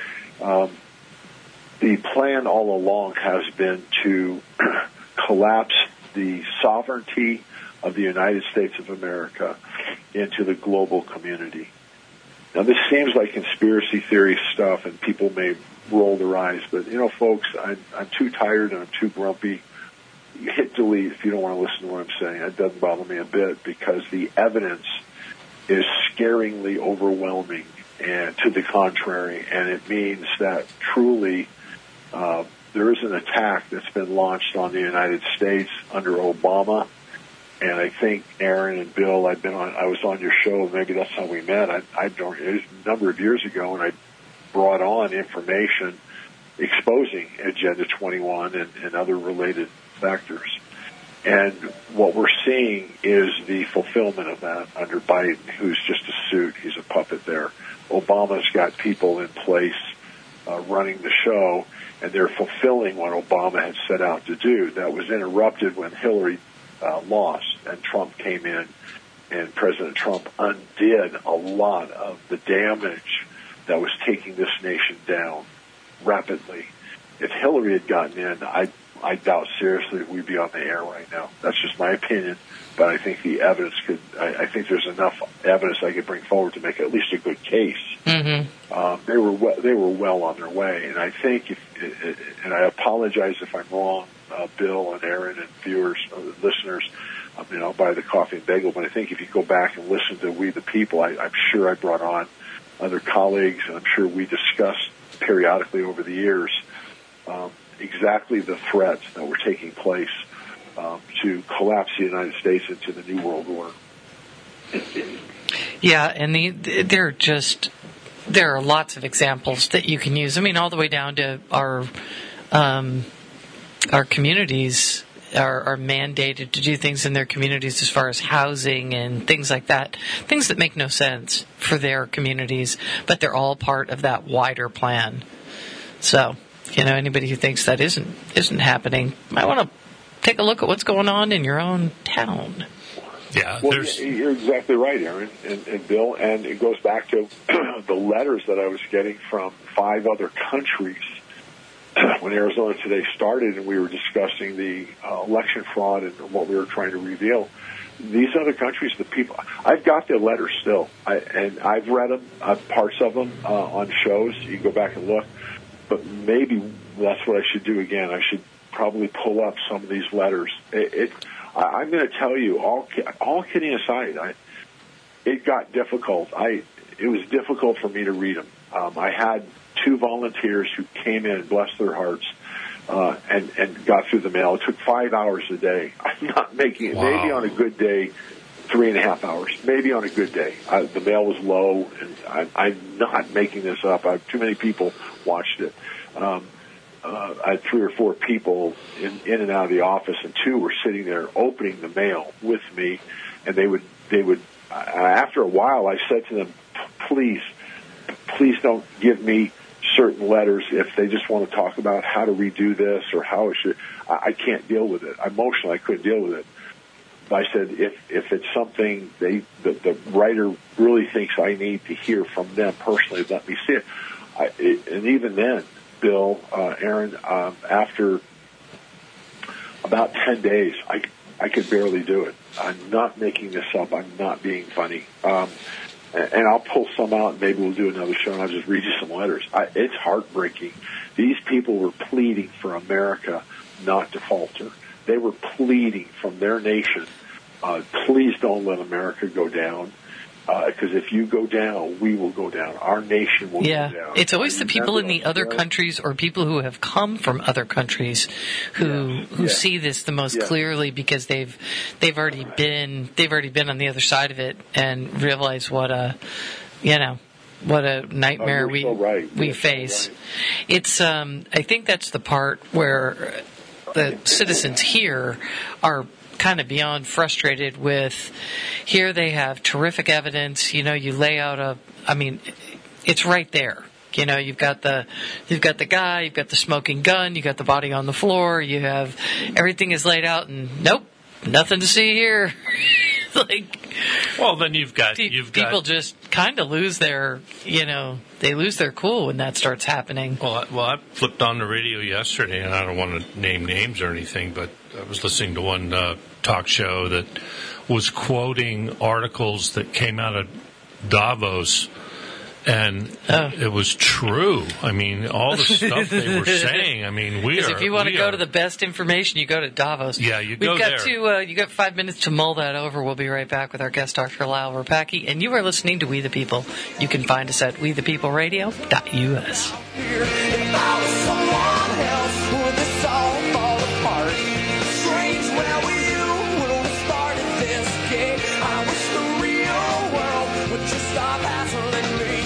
The plan all along has been to collapse the sovereignty of the United States of America into the global community. Now, this seems like conspiracy theory stuff, and people may roll their eyes, but, folks, I'm too tired and I'm too grumpy. You hit delete if you don't want to listen to what I'm saying. It doesn't bother me a bit because the evidence is scaringly overwhelming and to the contrary, and it means that truly there is an attack that's been launched on the United States under Obama. And I think Aaron and Bill, I was on your show, maybe that's how we met. It was a number of years ago, and I brought on information exposing Agenda 21 and other related factors. And what we're seeing is the fulfillment of that under Biden, who's just a suit. He's a puppet there. Obama's got people in place running the show, and they're fulfilling what Obama had set out to do. That was interrupted when Hillary lost and Trump came in, and President Trump undid a lot of the damage that was taking this nation down rapidly. If Hillary had gotten in, I doubt seriously that we'd be on the air right now. That's just my opinion. But I think the evidence I think there's enough evidence I could bring forward to make at least a good case. Mm-hmm. They were well on their way. And I think and I apologize if I'm wrong, Bill and Aaron and viewers, listeners, I'll buy the coffee and bagel, but I think if you go back and listen to We the People, I'm sure I brought on other colleagues, and I'm sure we discussed periodically over the years exactly the threats that were taking place to collapse the United States into the New World Order. Yeah, and there are lots of examples that you can use. I mean, all the way down to our communities are mandated to do things in their communities as far as housing and things like that. Things that make no sense for their communities, but they're all part of that wider plan. So, anybody who thinks that isn't happening might want to take a look at what's going on in your own town. Yeah, well, you're exactly right, Aaron and Bill, and it goes back to the letters that I was getting from 5 other countries when Arizona Today started, and we were discussing the election fraud and what we were trying to reveal. These other countries, the people, I've got their letters still, and I've read them, parts of them on shows. You can go back and look, but maybe that's what I should do again. I should probably pull up some of these letters. I'm going to tell you, all kidding aside, it got difficult. It was difficult for me to read them. I had 2 volunteers who came in, bless their hearts, and got through the mail. It took 5 hours a day. I'm not making it. Wow. Maybe on a good day, 3.5 hours. Maybe on a good day. The mail was low, and I'm not making this up. Too many people watched it. I had 3 or 4 people in and out of the office, and 2 were sitting there opening the mail with me, and they would. After a while, I said to them, please don't give me certain letters if they just want to talk about how to redo this or how it should. I can't deal with it. Emotionally, I couldn't deal with it. But I said, if it's something the writer really thinks I need to hear from them personally, let me see it. And even then, Bill, Aaron, after about 10 days, I could barely do it. I'm not making this up. I'm not being funny. And I'll pull some out, and maybe we'll do another show, and I'll just read you some letters. It's heartbreaking. These people were pleading for America not to falter. They were pleading from their nation, please don't let America go down, because if you go down, we will go down. Our nation will go down. It's always the people in the other countries or people who have come from other countries who see this the most clearly, because they've already been on the other side of it and realize what a nightmare we face. So right. It's I think that's the part where the citizens here are kind of beyond frustrated with. Here they have terrific evidence. You lay out it's right there. You've got the guy, you've got the smoking gun, you got the body on the floor, you have everything is laid out, and nope, nothing to see here. Well, then you've got people just kind of lose their they lose their cool when that starts happening. Well, I flipped on the radio yesterday, and I don't want to name names or anything, but I was listening to one talk show that was quoting articles that came out of Davos, and it was true. I mean, all the stuff they were saying. I mean, if you want to go to the best information, you go to Davos. Yeah, you go there. You got 5 minutes to mull that over. We'll be right back with our guest, Dr. Lyle Rapacki, and you are listening to We the People. You can find us at wethepeopleradio.us. If I was someone else, would this all fall apart? Strange, where were you when we started this game? I wish the real world would just stop hassling me.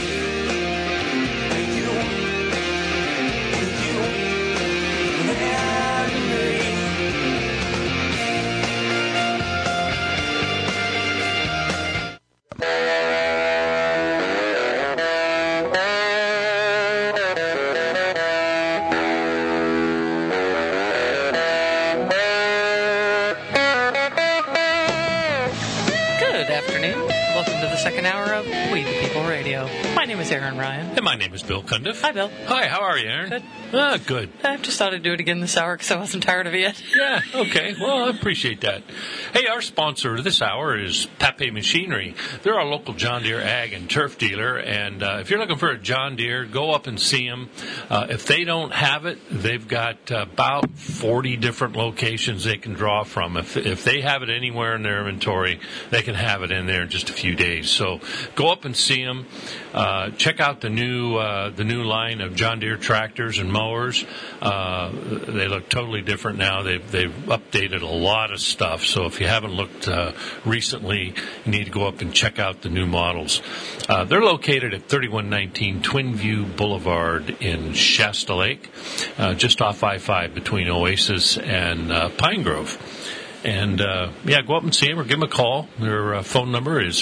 Good afternoon. Welcome to the second hour of We the People Radio. My name is Aaron Ryan. And my name is Bill Cundiff. Hi, Bill. Hi, how are you, Aaron? Good. Good. I just thought I'd do it again this hour because I wasn't tired of it yet. Yeah, okay. Well, I appreciate that. Hey, our sponsor this hour is Pape Machinery. They're our local John Deere ag and turf dealer, and if you're looking for a John Deere, go up and see them. If they don't have it, they've got about 40 different locations they can draw from. If they have it anywhere in their inventory, they can have it in there in just a few days. So go up and see them. Check out the new line of John Deere tractors and mowers. They look totally different now. They've updated a lot of stuff. So if you haven't looked recently, you need to go up and check out the new models. They're located at 3119 Twinview Boulevard in Shasta Lake, just off I-5 between Oasis and Pine Grove. And, go up and see them or give them a call. Their phone number is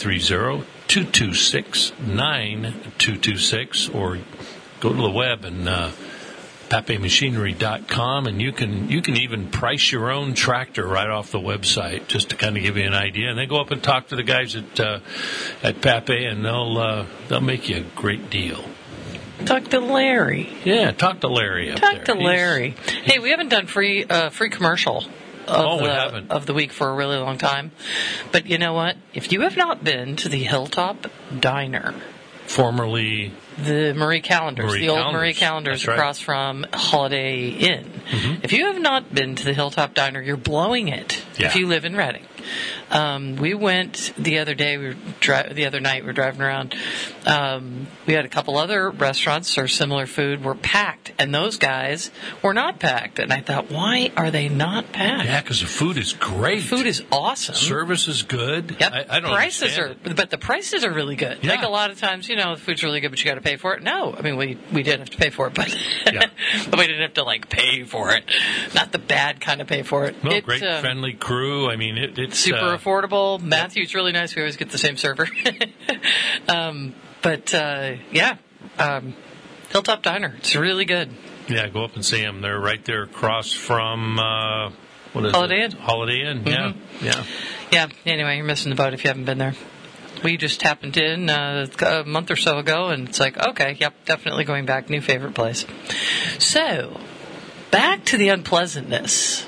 530-226-9226, or go to the web and papemachinery.com, and you can even price your own tractor right off the website, just to kind of give you an idea. And then go up and talk to the guys at Pape, and they'll make you a great deal. Talk to Larry. Yeah, talk to Larry up there. Talk to Larry. Hey, we haven't done free commercial of the week for a really long time. But you know what? If you have not been to the Hilltop Diner, formerly the Marie Callender's, old Marie Callender's across from Holiday Inn. Mm-hmm. If you have not been to the Hilltop Diner, you're blowing it. Yeah. If you live in Reading. We went the other day. The other night we were driving around. We had a couple other restaurants or similar food were packed, and those guys were not packed. And I thought, why are they not packed? Yeah, because the food is great. Food is awesome. Service is good. Yep. I don't understand it. But the prices are really good. Yeah. Like a lot of times, the food's really good, but you got to pay for it. No, I mean we did have to pay for it, but Yeah. but we didn't have to pay for it. Not the bad kind of pay for it. No, great friendly crew. I mean, it's super affordable. Matthew's really nice. We always get the same server. Hilltop Diner. It's really good. Yeah, go up and see them. They're right there across from Holiday Inn. Holiday Inn. Mm-hmm. Yeah. Anyway, you're missing the boat if you haven't been there. We just happened in a month or so ago, and it's like, okay, yep, definitely going back. New favorite place. So, back to the unpleasantness.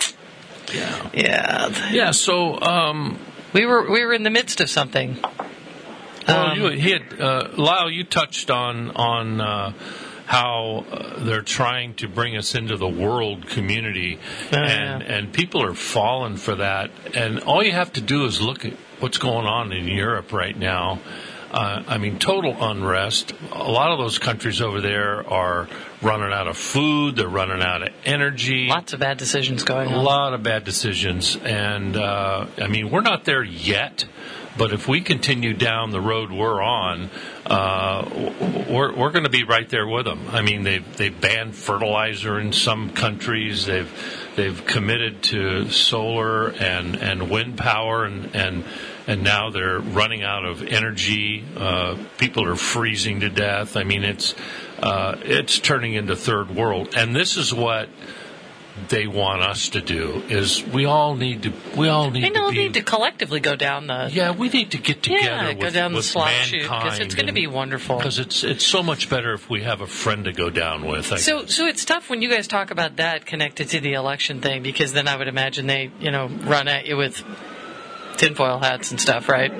Yeah. So, we were in the midst of something. Well, Lyle, you touched on how they're trying to bring us into the world community, and people are falling for that. And all you have to do is look at what's going on in Europe right now. Total unrest. A lot of those countries over there are running out of food. They're running out of energy. Lots of bad decisions going on. A lot of bad decisions. And, we're not there yet. But if we continue down the road we're on, we're going to be right there with them. I mean, they've banned fertilizer in some countries. They've committed to solar and wind power, and now they're running out of energy. People are freezing to death. I mean, it's turning into third world, and this is what they want us to do. Is we all need to collectively go down the we need to get together go down the slot chute, because mankind, it's going to be wonderful. Because it's so much better if we have a friend to go down with. So it's tough when you guys talk about that connected to the election thing, because then I would imagine they run at you with tinfoil hats and stuff, right?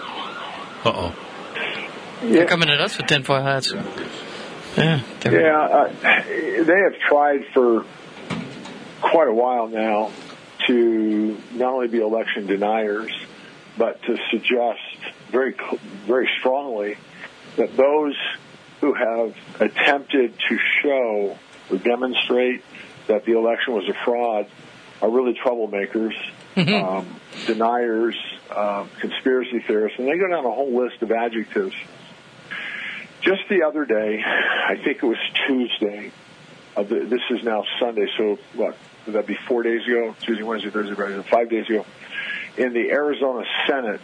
They're coming at us with tinfoil hats. They have tried for quite a while now to not only be election deniers, but to suggest very, very strongly that those who have attempted to show or demonstrate that the election was a fraud are really troublemakers, deniers, conspiracy theorists, and they go down a whole list of adjectives. Just the other day, I think it was Tuesday, this is now Sunday, so what, would that be 4 days ago? Tuesday, Wednesday, Thursday, Friday, 5 days ago. In the Arizona Senate,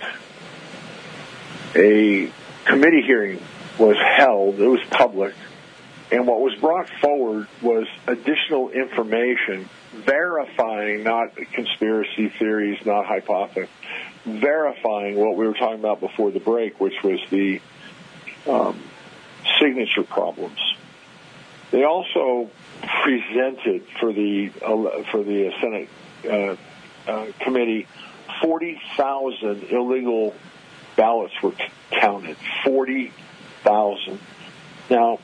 a committee hearing was held. It was public. And what was brought forward was additional information verifying, not conspiracy theories, not hypothesis, verifying what we were talking about before the break, which was the signature problems. They also presented for the Senate committee 40,000 illegal ballots were counted. 40,000. Now,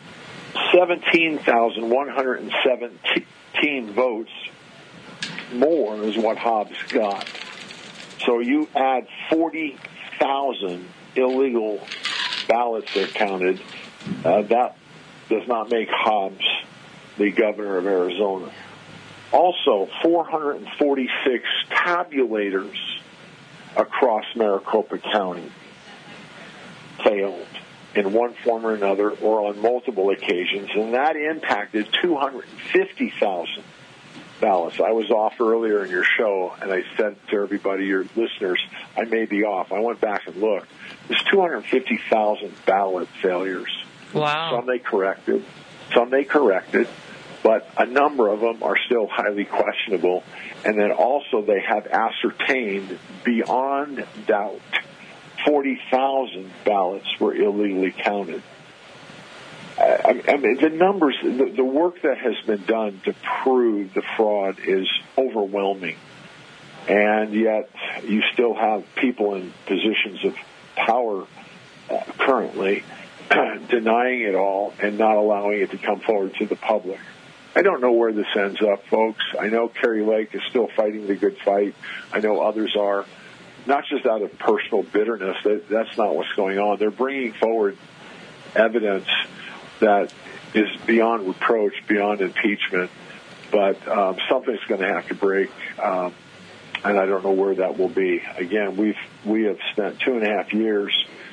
17,117 votes more is what Hobbs got. So you add 40,000 illegal ballots that counted. That does not make Hobbs the governor of Arizona. Also, 446 tabulators across Maricopa County failed in one form or another or on multiple occasions, and that impacted 250,000 ballots. I was off earlier in your show, and I said to everybody, your listeners, I may be off. I went back and looked. There's 250,000 ballot failures. Wow. Some they corrected, but a number of them are still highly questionable. And then also they have ascertained beyond doubt 40,000 ballots were illegally counted. I mean, the numbers, the work that has been done to prove the fraud is overwhelming. And yet you still have people in positions of power currently denying it all and not allowing it to come forward to the public. I don't know where this ends up, folks. I know Kari Lake is still fighting the good fight. I know others are, not just out of personal bitterness. That's not what's going on. They're bringing forward evidence that is beyond reproach, beyond impeachment, but something's going to have to break, and I don't know where that will be. Again, we have spent 2.5 years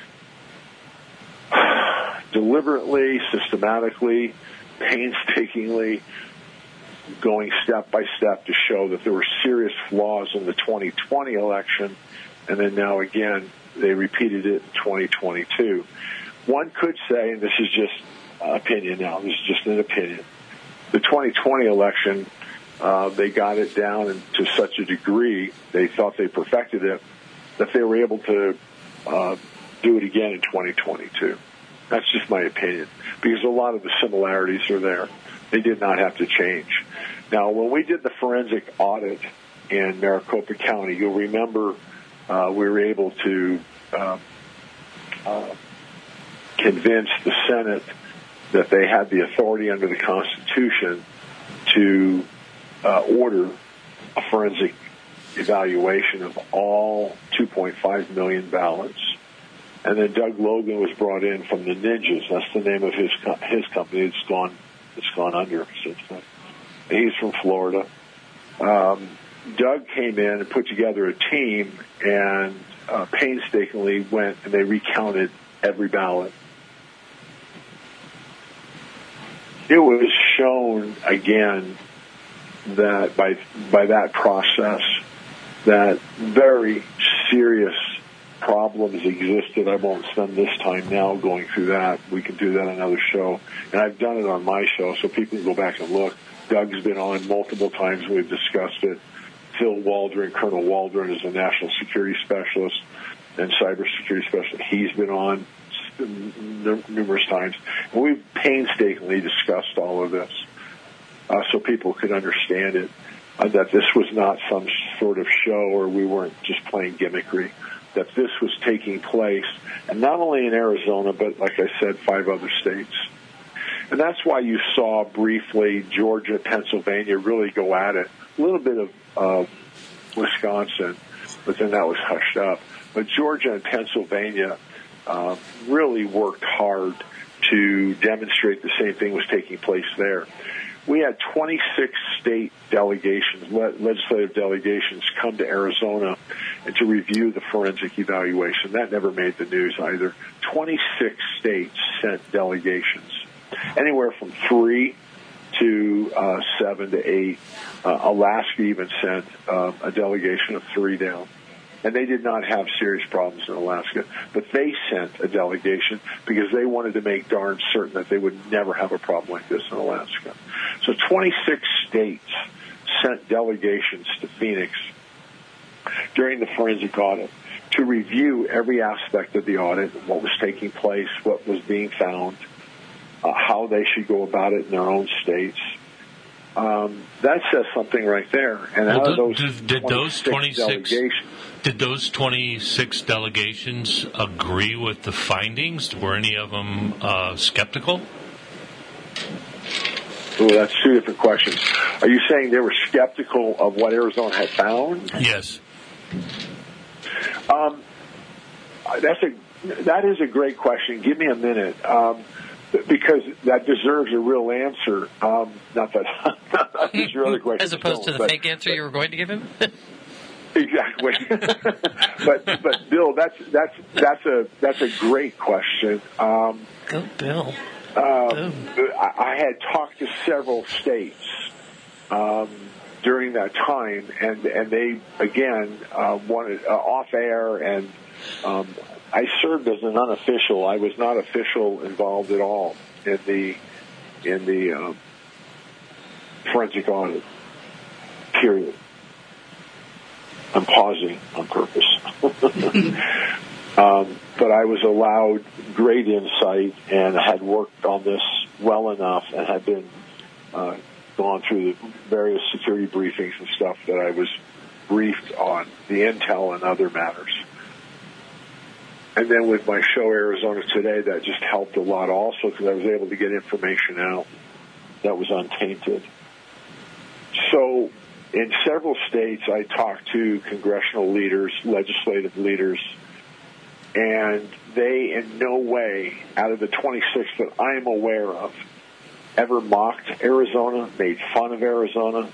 deliberately, systematically, painstakingly going step by step to show that there were serious flaws in the 2020 election, and then now again they repeated it in 2022. One could say, and this is just opinion now, this is just an opinion, the 2020 election, they got it down to such a degree, they thought they perfected it, that they were able to do it again in 2022. That's just my opinion, because a lot of the similarities are there. They did not have to change. Now, when we did the forensic audit in Maricopa County, you'll remember we were able to convince the Senate that they had the authority under the Constitution to order a forensic evaluation of all 2.5 million ballots. And then Doug Logan was brought in from the Ninjas. That's the name of his company. It's gone under since then. He's from Florida. Doug came in and put together a team and painstakingly went and they recounted every ballot. It was shown again that by that process that very serious problems existed. I won't spend this time now going through that. We can do that on another show. And I've done it on my show, so people can go back and look. Doug's been on multiple times. We've discussed it. Phil Waldron, Colonel Waldron, is a national security specialist and cybersecurity specialist. He's been on numerous times. And we've painstakingly discussed all of this so people could understand it, that this was not some sort of show or we weren't just playing gimmickry, that this was taking place, and not only in Arizona, but like I said, 5 other states. And that's why you saw briefly Georgia, Pennsylvania really go at it. A little bit of Wisconsin, but then that was hushed up. But Georgia and Pennsylvania really worked hard to demonstrate the same thing was taking place there. We had 26 state delegations, legislative delegations, come to Arizona and to review the forensic evaluation. That never made the news either. 26 states sent delegations, anywhere from 3 to 7 to 8. Alaska even sent a delegation of 3 down. And they did not have serious problems in Alaska, but they sent a delegation because they wanted to make darn certain that they would never have a problem like this in Alaska. So 26 states sent delegations to Phoenix during the forensic audit to review every aspect of the audit, what was taking place, what was being found, how they should go about it in their own states. That says something right there. And out of those did those 26 delegations agree with the findings? Were any of them skeptical? Oh, that's two different questions. Are you saying they were skeptical of what Arizona had found? Yes. That is a great question. Give me a minute, because that deserves a real answer. Not your other question. As opposed to the fake answer you were going to give him. Exactly. but Bill, that's a great question. Go Bill. I had talked to several states during that time, and they again wanted off air, and I served as an unofficial. I was not official involved at all in the forensic audit. Period. I'm pausing on purpose. But I was allowed great insight and had worked on this well enough and had been gone through the various security briefings and stuff that I was briefed on the intel and other matters. And then with my show Arizona Today, that just helped a lot also because I was able to get information out that was untainted. So in several states, I talked to congressional leaders, legislative leaders, and they in no way, out of the 26 that I am aware of, ever mocked Arizona, made fun of Arizona,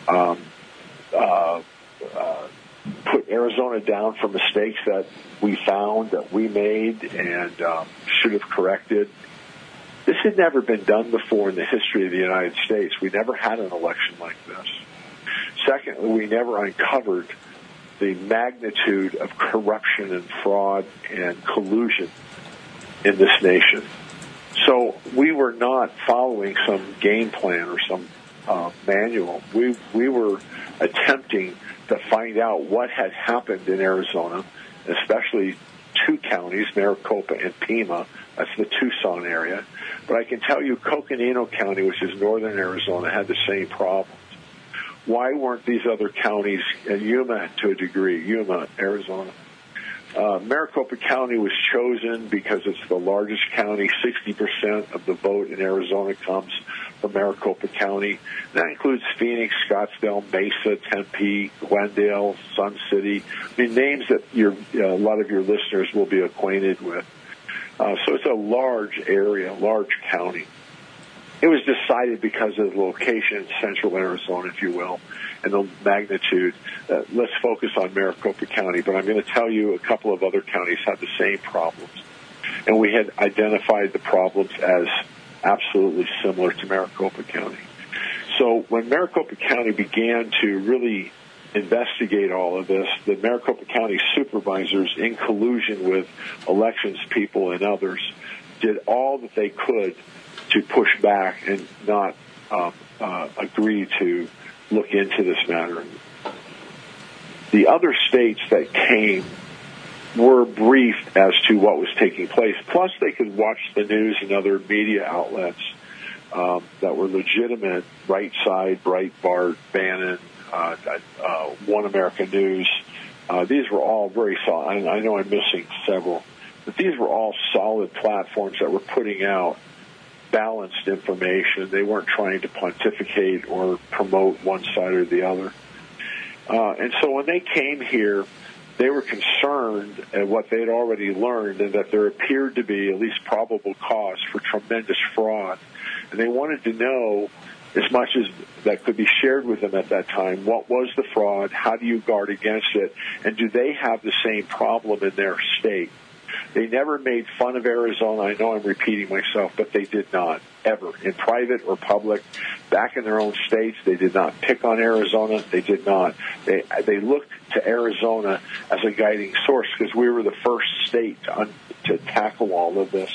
put Arizona down for mistakes that we found, that we made, and should have corrected. This had never been done before in the history of the United States. We never had an election like this. Secondly, we never uncovered the magnitude of corruption and fraud and collusion in this nation. So we were not following some game plan or some manual. We were attempting to find out what had happened in Arizona, especially two counties, Maricopa and Pima. That's the Tucson area. But I can tell you Coconino County, which is northern Arizona, had the same problems. Why weren't these other counties, and Yuma to a degree, Yuma, Arizona? Maricopa County was chosen because it's the largest county. 60% of the vote in Arizona comes from Maricopa County. That includes Phoenix, Scottsdale, Mesa, Tempe, Glendale, Sun City. I mean, names that a lot of your listeners will be acquainted with. So it's a large area, large county. It was decided because of the location in central Arizona, if you will, and the magnitude. Let's focus on Maricopa County, but I'm going to tell you a couple of other counties had the same problems. And we had identified the problems as absolutely similar to Maricopa County. So when Maricopa County began to really investigate all of this, the Maricopa County supervisors, in collusion with elections people and others, did all that they could to push back and not agree to look into this matter. The other states that came were briefed as to what was taking place. Plus, they could watch the news and other media outlets that were legitimate, Right Side, Breitbart, Bannon, One America News. These were all very solid. I know I'm missing several, but these were all solid platforms that were putting out balanced information. They weren't trying to pontificate or promote one side or the other. And so when they came here, they were concerned at what they had already learned and that there appeared to be at least probable cause for tremendous fraud. And they wanted to know, as much as that could be shared with them at that time, what was the fraud, how do you guard against it, and do they have the same problem in their state? They never made fun of Arizona. I know I'm repeating myself, but they did not, ever, in private or public. Back in their own states, they did not pick on Arizona. They did not. They looked to Arizona as a guiding source because we were the first state to tackle all of this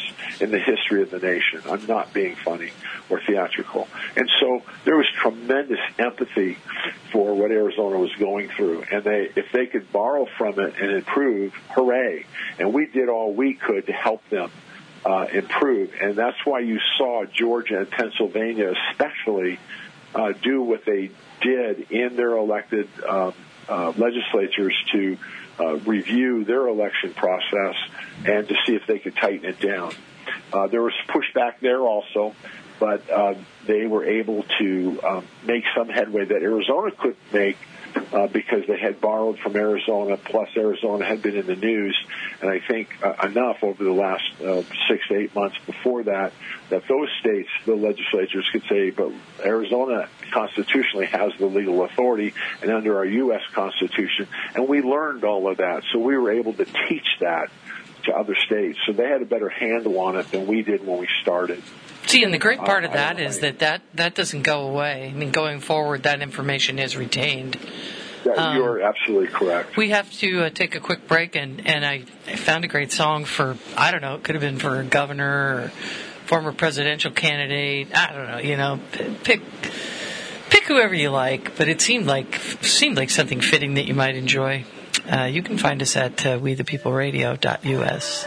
in the history of the nation. I'm not being funny or theatrical. And so there was tremendous empathy for what Arizona was going through. And if they could borrow from it and improve, hooray. And we did all we could to help them improve. And that's why you saw Georgia and Pennsylvania especially do what they did in their elected legislatures to review their election process and to see if they could tighten it down. There was pushback there also, but they were able to make some headway that Arizona couldn't make because they had borrowed from Arizona, plus Arizona had been in the news, and I think enough over the last 6 to 8 months before that those states, the legislatures could say, but Arizona constitutionally has the legal authority and under our U.S. Constitution, and we learned all of that, so we were able to teach that to other states. So they had a better handle on it than we did when we started. See, and the great part of that is that doesn't go away. I mean, going forward, that information is retained. You're absolutely correct. We have to take a quick break, and I found a great song for, I don't know, it could have been for a governor or former presidential candidate. I don't know, you know, pick whoever you like, but it seemed like something fitting that you might enjoy. You can find us at wethepeopleradio.us.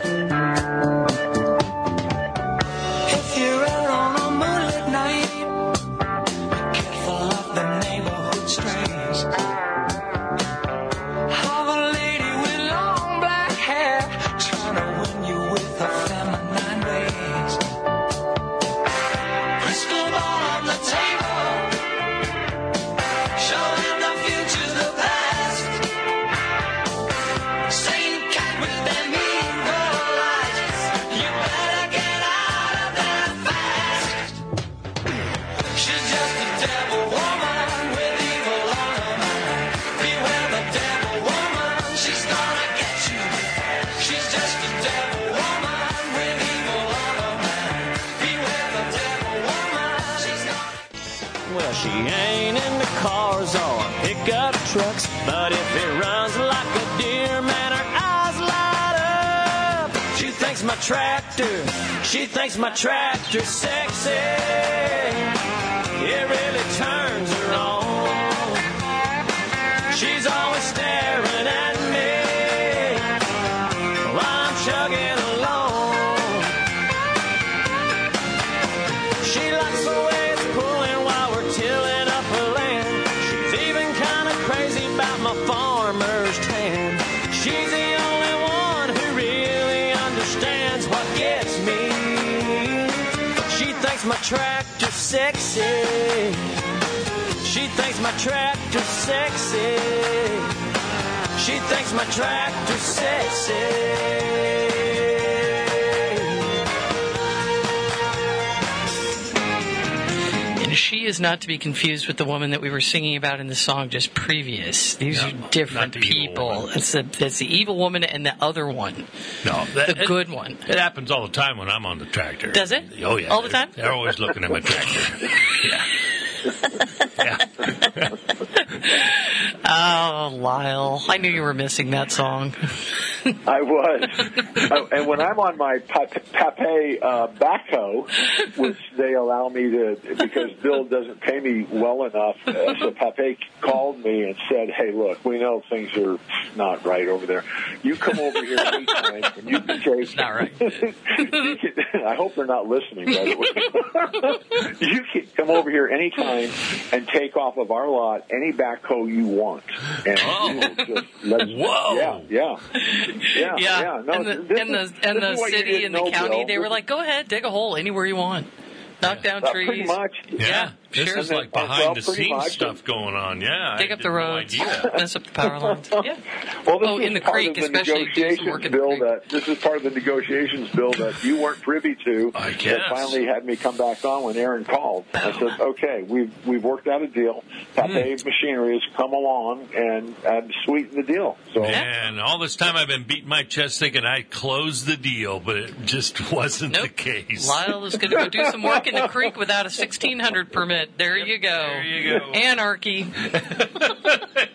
She ain't into cars or pickup trucks, but if it runs like a deer, man, her eyes light up. She thinks my tractor's sexy. It really turns her on. She's always staring at me while I'm chugging along. She likes the way it's pulling while we're tilling up her land. She's even kind of crazy about my farmer's tan. She's the only one who really understands what gets me. She thinks my tractor's sexy. She thinks my tractor's sexy. She thinks my tractor's sexy. She is not to be confused with the woman that we were singing about in the song just previous. These are different people. It's the evil woman and the other one. No, the good one. It happens all the time when I'm on the tractor. Does it? Oh, yeah. All the time? They're always looking at my tractor. Yeah. Yeah. Oh, Lyle. I knew you were missing that song. I was. And when I'm on my Pape backhoe, which they allow me to, because Bill doesn't pay me well enough, so Pape called me and said, hey, look, we know things are not right over there. You come over here anytime, and you can take... It's not right. I hope they're not listening, by the way. You can come over here anytime and take off of our lot any backhoe you want. And Whoa! Yeah. No, and the city and the county, they were like, go ahead, dig a hole anywhere you want. Knock down trees. Pretty much. Yeah. This is like behind-the-scenes stuff going on. Yeah. Dig up the roads. Mess up the power lines. Yeah. Well, in the creek, especially. This is part of the negotiations bill that you weren't privy to. I guess. That finally had me come back on when Aaron called. I said, okay, we've worked out a deal. Pape Machinery has come along and sweetened the deal. So. Man, all this time I've been beating my chest thinking I closed the deal, but it just wasn't the case. Lyle is going to go do some work in the creek without a 1600 permit. There you go. There you go. Anarchy.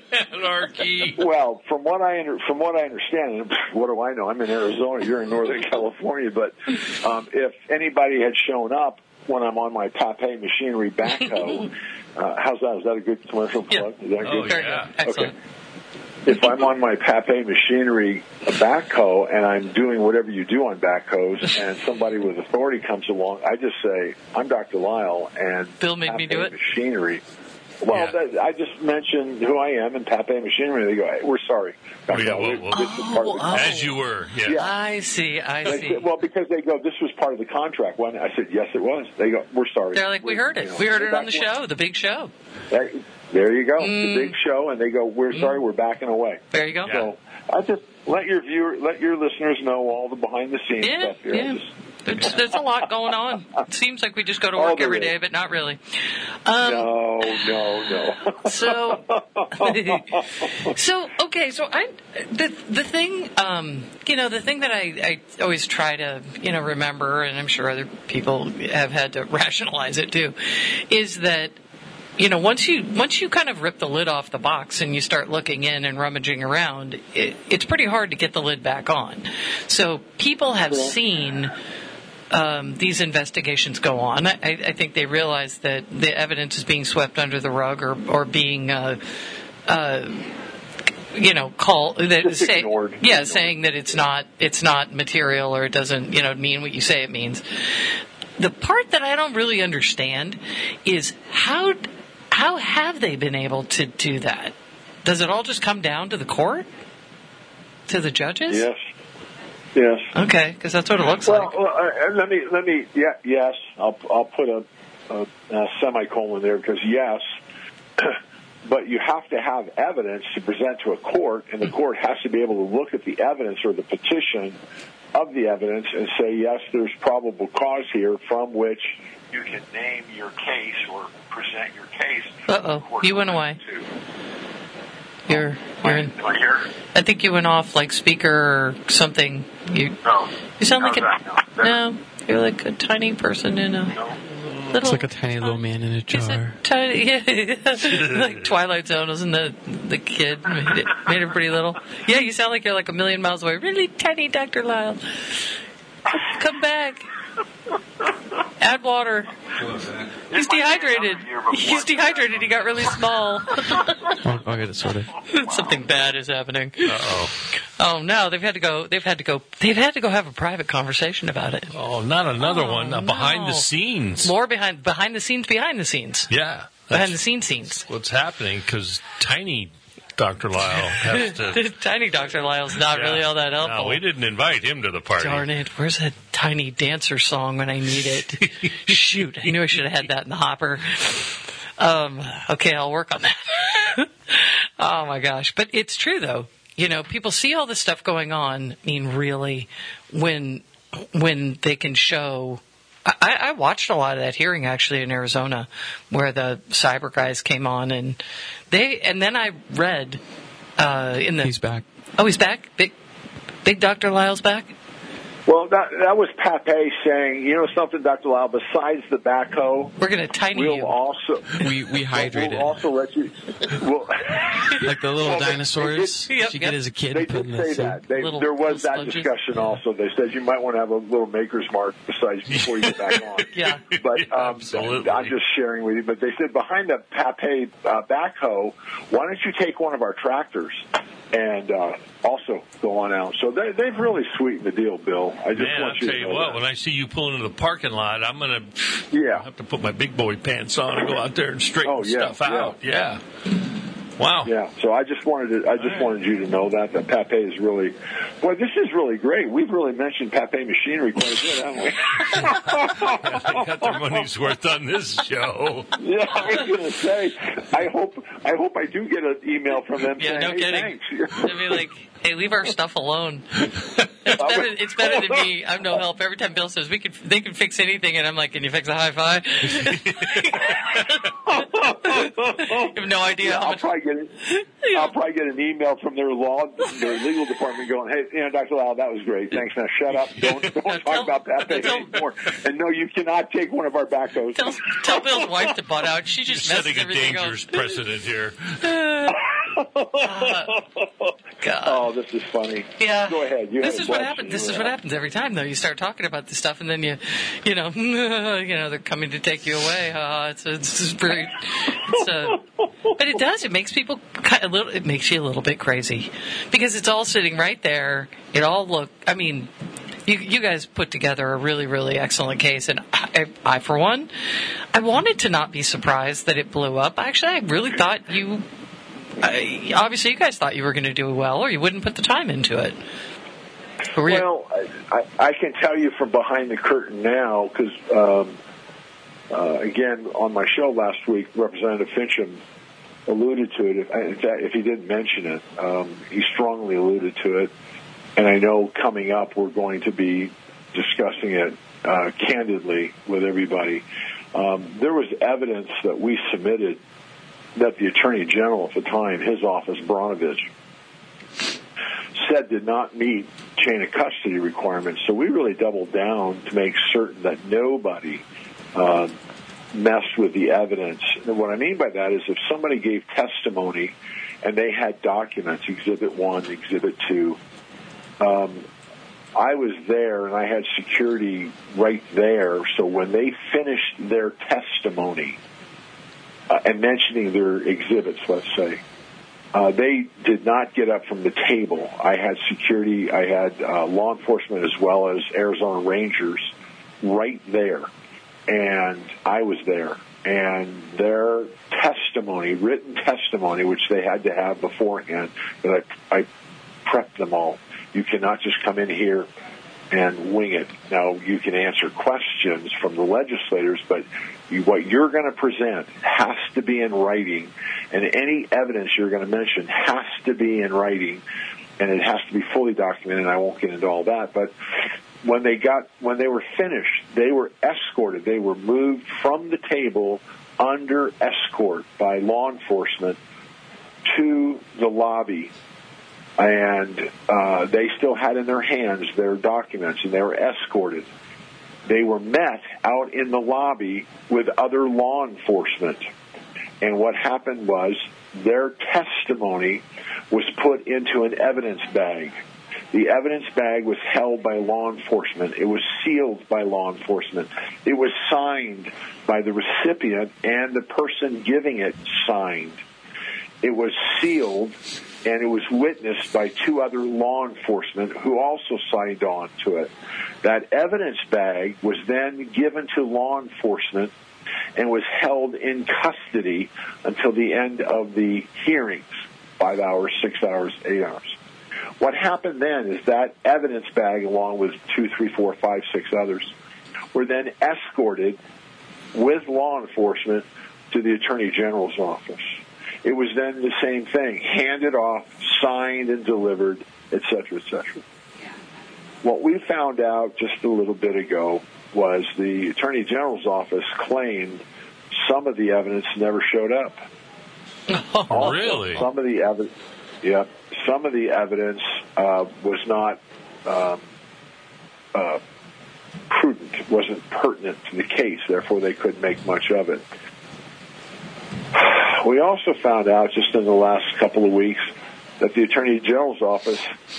Malarkey. Well, from what I understand, and what do I know? I'm in Arizona. You're in Northern California. But if anybody had shown up when I'm on my Pape Machinery backhoe, how's that? Is that a good commercial plug? Yeah. Is that good? Very yeah. good. Excellent. Okay. If I'm on my Pape Machinery backhoe and I'm doing whatever you do on backhoes, and somebody with authority comes along, I just say, "I'm Dr. Lyle," and Bill made me do Pape it? Machinery. Well, Yeah. I just mentioned who I am and Pape Machinery. They go, "Hey, we're sorry, Dr. Yeah, Lyle. well, This is part of the As you were, yeah. Yeah. I see. They said, well, because they go, this was part of the contract. When I said, yes, it was. They go, we're sorry. They're like, we heard it. We heard it on the show, the big show. There you go, the big show, and they go, we're sorry, we're backing away. There you go. So I just let your listeners know all the behind the scenes Yeah, stuff here. yeah. There's a lot going on. It seems like we just go to Oh, work there every is. day, but not really. No. So, the thing, the thing that I always try to, remember, and I'm sure other people have had to rationalize it too, is that, once you kind of rip the lid off the box and you start looking in and rummaging around, it's pretty hard to get the lid back on. So people have seen these investigations go on. I think they realize that the evidence is being swept under the rug or being, call that say, ignored. yeah, saying that it's not material or it doesn't, mean what you say it means. The part that I don't really understand is how have they been able to do that? Does it all just come down to the court, to the judges? Yes. Okay, because that's what it looks like. Let me. Yeah, yes. I'll put a semicolon there because yes, but you have to have evidence to present to a court, and the court has to be able to look at the evidence or the petition of the evidence and say yes, there's probable cause here from which you can name your case or present your case. Uh-oh, you went away. You're in. Am I here? I think you went off like speaker or something. You sound like no. You're like a tiny person in a little. It's like a tiny little man in a He's a jar. tiny, like Twilight Zone, wasn't the kid made it pretty little? Yeah, you sound like you're like a million miles away. Really tiny, Dr. Lyle. Come back. Add water. He's dehydrated. He got really small. I'll get it sorted. Something bad is happening. Uh-oh. Oh no, they've had to go have a private conversation about it. Oh, not another one. Behind the no. scenes. More behind the scenes. Yeah. Behind the scenes. What's happening, because tiny Dr. Lyle has to... Tiny Dr. Lyle's not really all that helpful. No, we didn't invite him to the party. Darn it. Where's that tiny dancer song when I need it? Shoot. I knew I should have had that in the hopper. Okay, I'll work on that. Oh, my gosh. But it's true, though. People see all this stuff going on. I mean, really, when they can show... I watched a lot of that hearing, actually, in Arizona, where the cyber guys came on, and then I read in the... He's back. Oh, he's back? Big Dr. Lyle's back? Well, that was Pape saying, something, Dr. Lyle, besides the backhoe, We're going to tiny we'll you. also... We hydrated. We'll also let you... Like the little dinosaurs Yep, you get as a kid. They and put did in the say soup. that. Little There was that sponges. discussion also. They said you might want to have a little maker's mark besides before you get back on. Yeah. But Absolutely. I'm just sharing with you. But they said behind the Pape backhoe, why don't you take one of our tractors and also go on out? So they've really sweetened the deal, Bill. I just Man, I'll want you tell to you know what, that. when I see you pulling into the parking lot, I'm going to Yeah. have to put my big boy pants on and go out there and straighten Oh, yeah, stuff out. Yeah. Wow. Yeah, so I just wanted you to know that Pape is really, boy, this is really great. We've really mentioned Pape Machinery quite a bit, haven't we? They got their money's worth on this show. Yeah, I was going to say, I hope I do get an email from them Yeah, saying, no hey, kidding. thanks. They'd be like, hey, leave our stuff alone. It's better than me. I'm no help. Every time Bill says they can fix anything, and I'm like, can you fix a hi-fi? You have no idea how I'll much. probably get an email from their legal department going, hey, Dr. Lyle, that was great. Thanks. Now shut up. Don't talk about Pape anymore. And no, you cannot take one of our backhoes. Tell Bill's wife to butt out. She just You're messes setting a everything dangerous up. precedent here. God. Oh, this is funny. Yeah. Go ahead. You This had is a what question. happens. This You is were what asking. happens every time, though. You start talking about this stuff, and then you know, they're coming to take you away. It's pretty. But it does. It makes people it makes you a little bit crazy because it's all sitting right there. It all I mean, you guys put together a really, really excellent case, and I for one, I wanted to not be surprised that it blew up. Actually, I really thought obviously you guys thought you were going to do well, or you wouldn't put the time into it. Well, I can tell you from behind the curtain now, because, again, on my show last week, Representative Fincham alluded to it. In fact, if he didn't mention it, he strongly alluded to it. And I know coming up we're going to be discussing it candidly with everybody. There was evidence that we submitted that the Attorney General at the time, his office, Bronovich, said did not meet chain of custody requirements. So we really doubled down to make certain that nobody messed with the evidence. And what I mean by that is if somebody gave testimony and they had documents, Exhibit 1, Exhibit 2, I was there and I had security right there. So when they finished their testimony and mentioning their exhibits, let's say, they did not get up from the table. I had security. I had law enforcement as well as Arizona Rangers right there. And I was there. And their testimony, written testimony, which they had to have beforehand, that I prepped them all. You cannot just come in here and wing it. Now, you can answer questions from the legislators, but what you're going to present has to be in writing, and any evidence you're going to mention has to be in writing, and it has to be fully documented. I won't get into all that, but when they were finished, they were escorted. They were moved from the table under escort by law enforcement to the lobby. And they still had in their hands their documents, and they were escorted. They were met out in the lobby with other law enforcement. And what happened was their testimony was put into an evidence bag. The evidence bag was held by law enforcement. It was sealed by law enforcement. It was signed by the recipient, and the person giving it signed. It was sealed, and it was witnessed by two other law enforcement who also signed on to it. That evidence bag was then given to law enforcement and was held in custody until the end of the hearings, 5 hours, 6 hours, 8 hours. What happened then is that evidence bag, along with 2, 3, 4, 5, 6 others, were then escorted with law enforcement to the Attorney General's office. It was then the same thing, handed off, signed and delivered, et cetera, et cetera. What we found out just a little bit ago was the Attorney General's office claimed some of the evidence never showed up. Oh, really? Some of the evidence, some of the evidence was not prudent, wasn't pertinent to the case. Therefore, they couldn't make much of it. We also found out just in the last couple of weeks that the Attorney General's office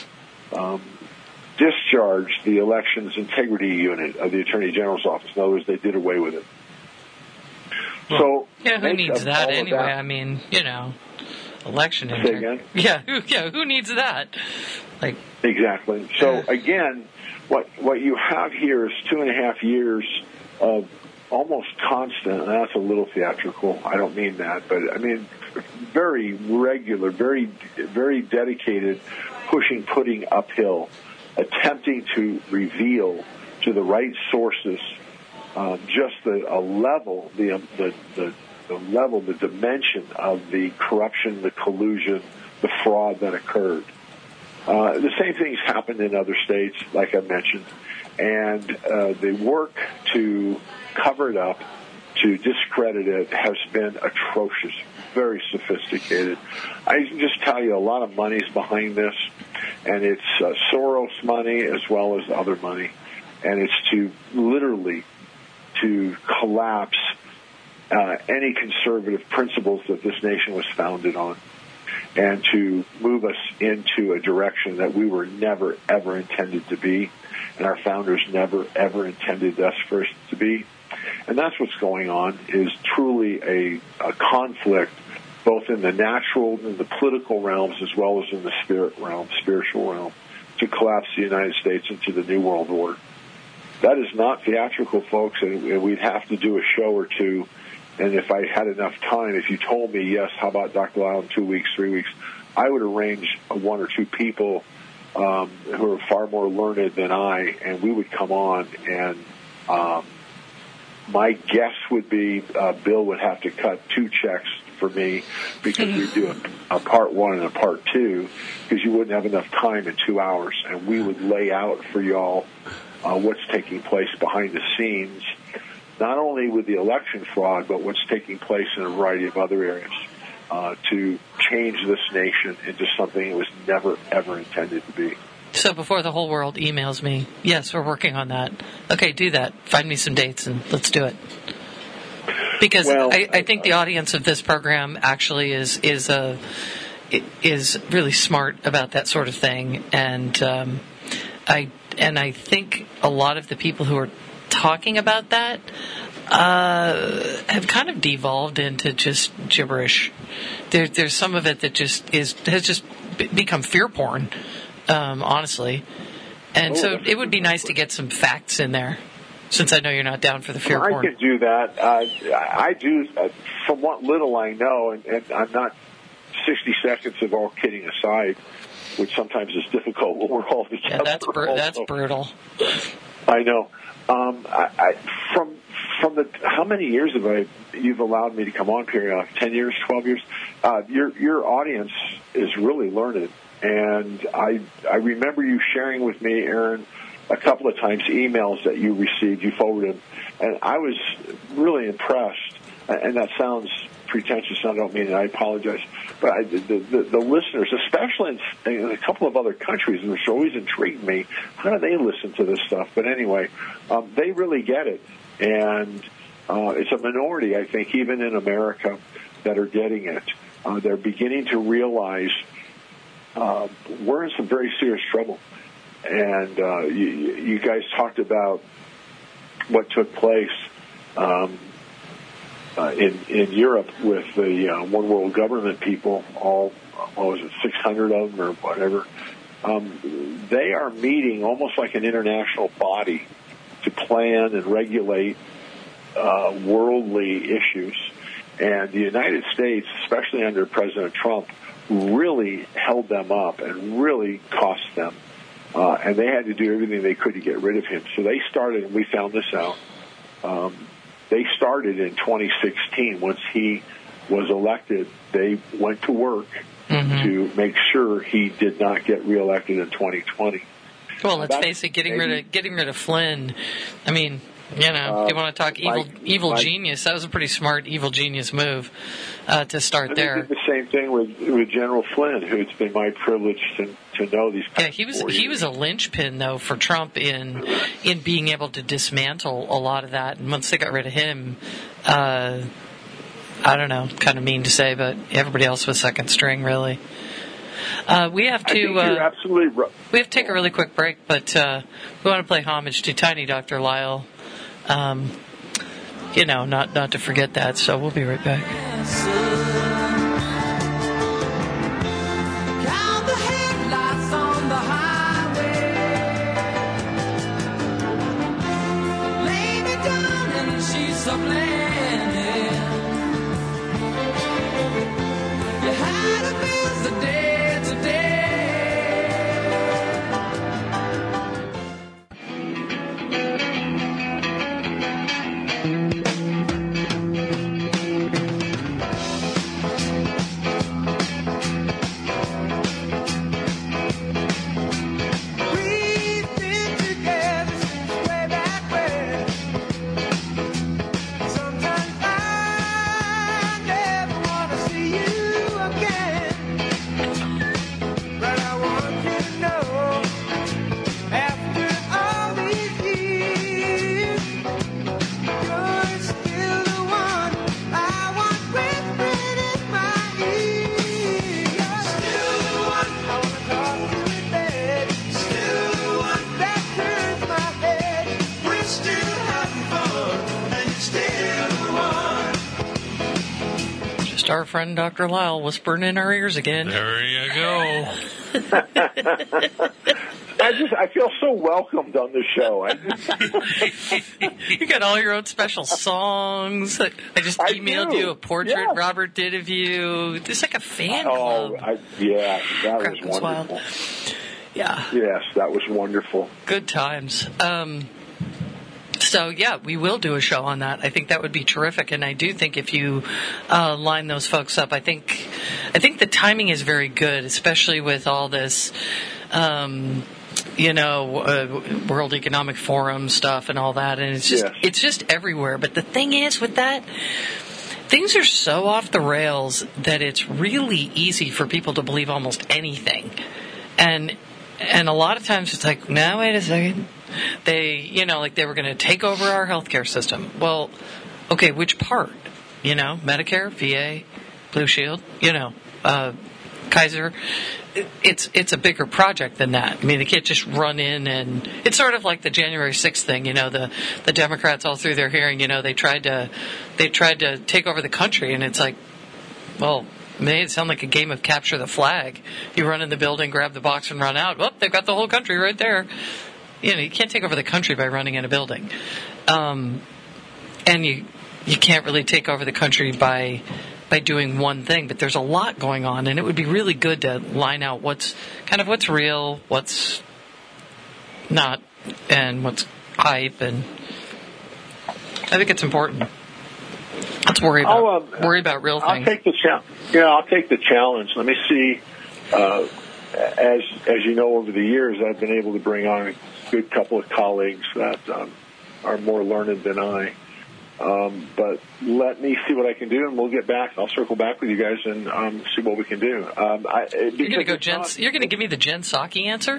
discharged the Elections Integrity Unit of the Attorney General's office. In other words, they did away with it. So, yeah, who needs that anyway? I mean, election integrity. Yeah, who needs that? Exactly. So again, what you have here is 2.5 years of almost constant, and that's a little theatrical. I don't mean that, but I mean very regular, very, very dedicated, putting uphill, attempting to reveal to the right sources just the dimension of the corruption, the collusion, the fraud that occurred. The same things happened in other states, like I mentioned, and the work to cover it up, to discredit it, has been atrocious, very sophisticated. I can just tell you a lot of money's behind this, and it's Soros money as well as other money, and it's to literally to collapse any conservative principles that this nation was founded on. and to move us into a direction that we were never, ever intended to be, and our founders never, ever intended us first to be. And that's what's going on, is truly a conflict, both in the natural and the political realms, as well as in the spirit realm, spiritual realm, to collapse the United States into the New World Order. That is not theatrical, folks, and we'd have to do a show or two. And if I had enough time, if you told me, yes, how about Dr. Lyle in 2 weeks, 3 weeks, I would arrange one or two people who are far more learned than I, and we would come on. And my guess would be Bill would have to cut 2 checks for me, because we do a part 1 and a part 2, because you wouldn't have enough time in 2 hours. And we would lay out for y'all what's taking place behind the scenes, not only with the election fraud, but what's taking place in a variety of other areas to change this nation into something it was never, ever intended to be. So before the whole world emails me, yes, we're working on that. Okay, do that. Find me some dates and let's do it. Because I think the audience of this program actually is really smart about that sort of thing, and I think a lot of the people who are talking about that have kind of devolved into just gibberish. There's some of it that has just become fear porn, honestly. And so it would be nice to get some facts in there, since I know you're not down for the fear porn. I can do that. I do, from what little I know, and I'm not 60 seconds of all kidding aside, which sometimes is difficult when we're all together. Yeah, that's brutal. I know. From the how many years have you've allowed me to come on, period? 10 years, 12 years. Your audience is really learned, and I remember you sharing with me, Aaron, a couple of times emails that you received. You forwarded them, and I was really impressed. And that sounds pretentious. I don't mean it. I apologize. But the listeners, especially in a couple of other countries, which always intrigued me, how do they listen to this stuff? But anyway, they really get it. And it's a minority, I think, even in America, that are getting it. They're beginning to realize we're in some very serious trouble. And you guys talked about what took place in Europe with the one world government people, what was it, 600 of them or whatever. They are meeting almost like an international body to plan and regulate worldly issues. And the United States, especially under President Trump, really held them up and really cost them. And they had to do everything they could to get rid of him. So they started, and we found this out, they started in 2016. Once he was elected, they went to work to make sure he did not get reelected in 2020. Well, let's face it, getting rid of Flynn. I mean, you know, you want to talk evil genius. That was a pretty smart evil genius move to start there. They did the same thing with General Flynn, who it's been my privilege to know these. Yeah, he was a linchpin though for Trump in being able to dismantle a lot of that. And once they got rid of him, I don't know, kind of mean to say, but everybody else was second string, really. We have to. You're absolutely right. We have to take a really quick break, but we want to play homage to Tiny Dr. Lyle. You know, not to forget that. So we'll be right back. Count the headlights on the highway. Lay me down in sheets of linen. You had a busy day today. Just our friend Dr. Lyle whispering in our ears again. There you go. I feel so welcomed on the show. You got all your own special songs. I just I emailed do. you a portrait Yeah. Robert did of you. It's like a fan Oh, club. that Crap was was wild. wonderful. Yeah, Yes, that was wonderful. good times. So yeah, we will do a show on that. I think that would be terrific, and I do think if you line those folks up, I think the timing is very good, especially with all this, World Economic Forum stuff and all that, and it's just everywhere. But the thing is, with that, things are so off the rails that it's really easy for people to believe almost anything, and a lot of times it's like, no, wait a second. They, they were going to take over our healthcare system. Well, okay, which part? Medicare, VA, Blue Shield, Kaiser. It's a bigger project than that. I mean, they can't just run in and it's sort of like the January 6th thing. The Democrats all through their hearing, they tried to take over the country, and it's like, well, it made it sound like a game of capture the flag. You run in the building, grab the box, and run out. Well, they've got the whole country right there. You can't take over the country by running in a building. And you can't really take over the country by doing one thing. But there's a lot going on, and it would be really good to line out what's real, what's not, and what's hype. And I think it's important. Let's worry about real things. I'll take the challenge. Yeah, I'll take the challenge. Let me see. As you know, over the years, I've been able to bring on a good couple of colleagues that are more learned than I. But let me see what I can do, and we'll get back. I'll circle back with you guys and see what we can do. You're going to go You're going to give me the Jen Psaki answer?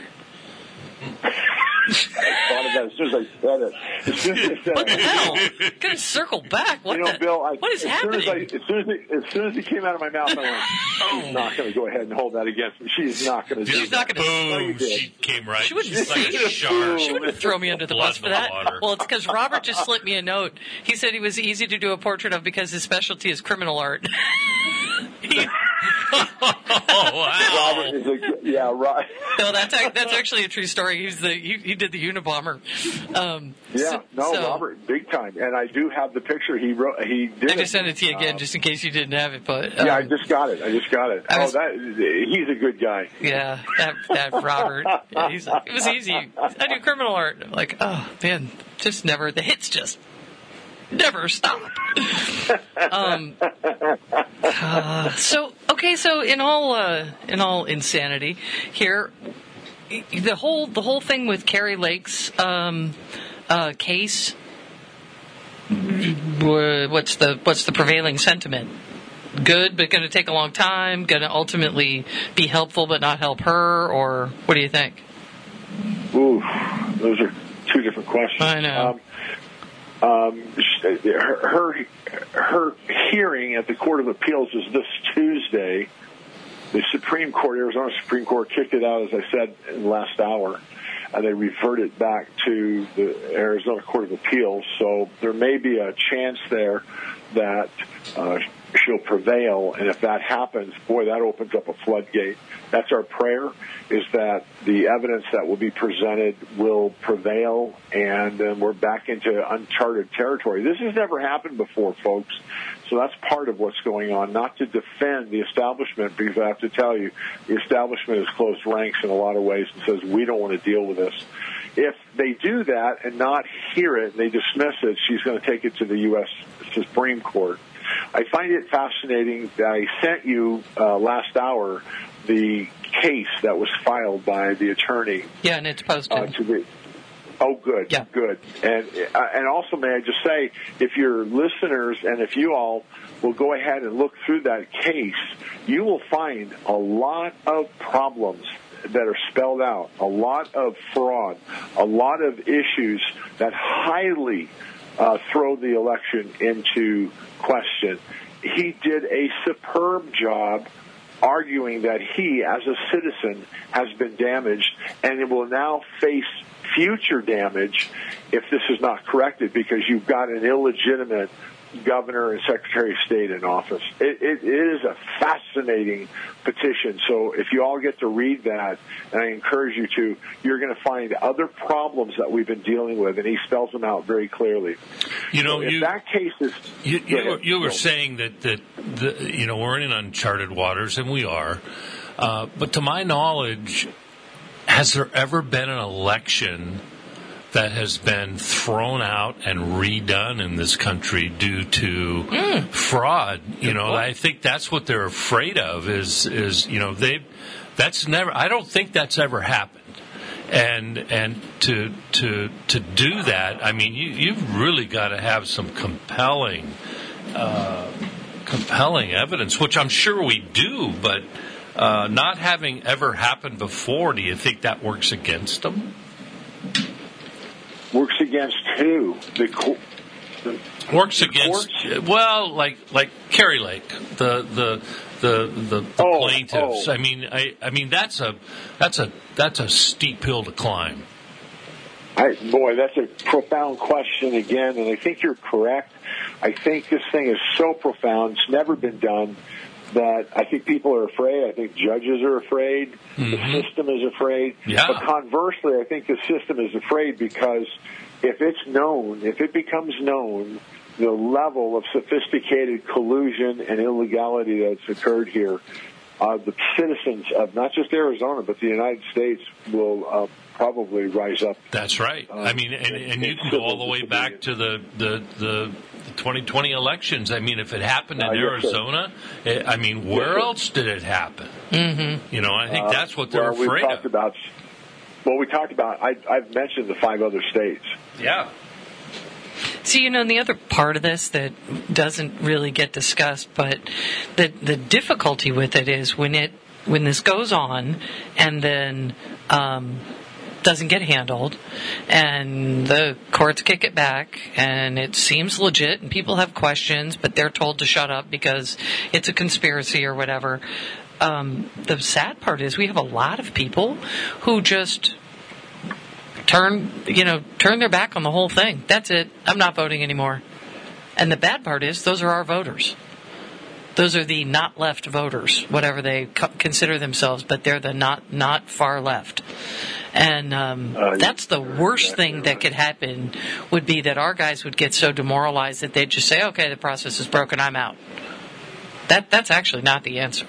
I thought of that as soon as I said it. As soon as I said What the hell? Got to circle back. What Bill, what is happening? As soon as it came out of my mouth, I went, "She's not going to go ahead and hold that against me. She's not going to do She's not going to. Boom. She came right. She wouldn't like a shark. She wouldn't throw me under the bus for that. Well, it's because Robert just slipped me a note. He said he was easy to do a portrait of because his specialty is criminal art. Oh, wow. Robert is yeah, right. No, that's actually a true story. He did the Unabomber. Robert, big time. And I do have the picture he wrote. He did. I just sent it to you again, just in case you didn't have it. But I just got it. He's a good guy. Yeah, that Robert. Yeah, it was easy. I do criminal art. I'm like, oh man, just never. The hits just never stop. So in all insanity here, the whole thing with Carrie Lake's case. What's the prevailing sentiment? Good, but going to take a long time. Going to ultimately be helpful, but not help her. Or what do you think? Ooh, those are two different questions. I know. Her hearing at the Court of Appeals is this Tuesday. The Arizona Supreme Court kicked it out, as I said in the last hour, and they reverted back to the Arizona Court of Appeals. So there may be a chance there that she'll prevail, and if that happens, boy, that opens up a floodgate. That's our prayer, is that the evidence that will be presented will prevail, and then we're back into uncharted territory. This has never happened before, folks, so that's part of what's going on. Not to defend the establishment, because I have to tell you, the establishment has closed ranks in a lot of ways and says, we don't want to deal with this. If they do that and not hear it, and they dismiss it, she's going to take it to the U.S. Supreme Court. I find it fascinating that I sent you last hour the case that was filed by the attorney. Yeah, and it's posted. Oh, good, yeah. Good. And also, may I just say, if your listeners and if you all will go ahead and look through that case, you will find a lot of problems that are spelled out, a lot of fraud, a lot of issues that highly throw the election into question. He did a superb job arguing that he, as a citizen, has been damaged and it will now face future damage if this is not corrected, because you've got an illegitimate governor and secretary of state in office. It is a fascinating petition. So if you all get to read that, and I encourage you to, you're going to find other problems that we've been dealing with, and he spells them out very clearly. You know, so that case is. You were saying that we're in uncharted waters, and we are. But to my knowledge, has there ever been an election that has been thrown out and redone in this country due to fraud? I think that's what they're afraid of. That's never. I don't think that's ever happened. And to do that, I mean, you've really got to have some compelling evidence, which I'm sure we do, but not having ever happened before, do you think that works against them? Works against who? Works against courts? Well, like Kerry Lake, the plaintiffs. I mean that's a steep hill to climb. That's a profound question again, and I think you're correct. I think this thing is so profound; it's never been done. That I think people are afraid. I think judges are afraid. Mm-hmm. The system is afraid. Yeah. But conversely, I think the system is afraid because if it becomes known, the level of sophisticated collusion and illegality that's occurred here, the citizens of not just Arizona but the United States will probably rise up. That's right. I mean, and you can go all the way back to the 2020 elections. I mean, if it happened in Arizona, I mean, where else did it happen? Mm-hmm. I think that's what they're afraid of. We talked about, I've mentioned the 5 other states. Yeah. See, the other part of this that doesn't really get discussed, but the difficulty with it is when this goes on and then doesn't get handled and the courts kick it back and it seems legit and people have questions, but they're told to shut up because it's a conspiracy or whatever. The sad part is we have a lot of people who just turn their back on the whole thing. That's it. I'm not voting anymore. And the bad part is those are our voters. Those are the not left voters, whatever they consider themselves, but they're the not far left. And that's the worst thing that could happen would be that our guys would get so demoralized that they'd just say, okay, the process is broken, I'm out. That's actually not the answer.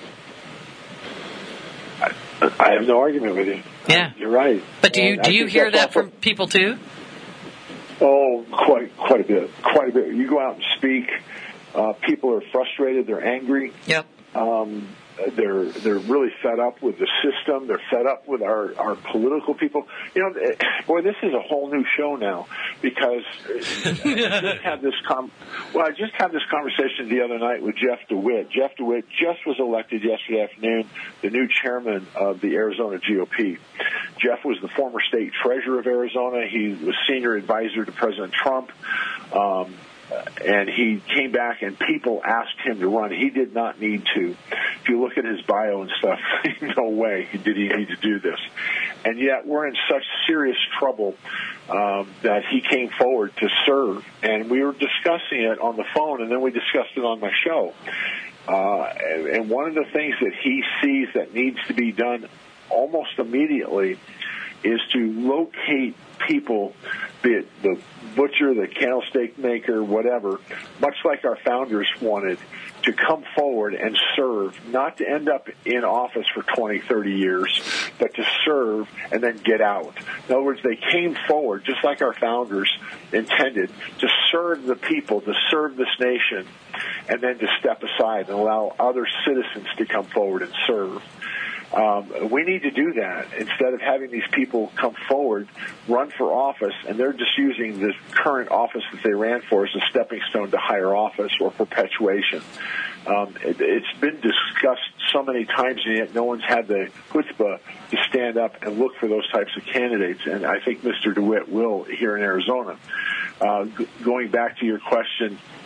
I have no argument with you. Yeah. You're right. But do you hear that from people too? Oh, quite a bit. Quite a bit. You go out and speak. People are frustrated. They're angry. Yep. They're really fed up with the system. They're fed up with our political people. This is a whole new show now because I just had this conversation the other night with Jeff DeWitt. Jeff DeWitt just was elected yesterday afternoon, the new chairman of the Arizona GOP. Jeff was the former state treasurer of Arizona. He was senior advisor to President Trump. And he came back and people asked him to run. He did not need to. If you look at his bio and stuff, no way did he need to do this. And yet we're in such serious trouble that he came forward to serve. And we were discussing it on the phone, and then we discussed it on my show. And one of the things that he sees that needs to be done almost immediately is to locate people, be it the butcher, the candlestick maker, whatever, much like our founders wanted, to come forward and serve, not to end up in office for 20, 30 years, but to serve and then get out. In other words, they came forward, just like our founders intended, to serve the people, to serve this nation, and then to step aside and allow other citizens to come forward and serve. We need to do that instead of having these people come forward, run for office, and they're just using the current office that they ran for as a stepping stone to higher office or perpetuation. It's been discussed so many times, and yet no one's had the chutzpah to stand up and look for those types of candidates, and I think Mr. DeWitt will here in Arizona. Going back to your question,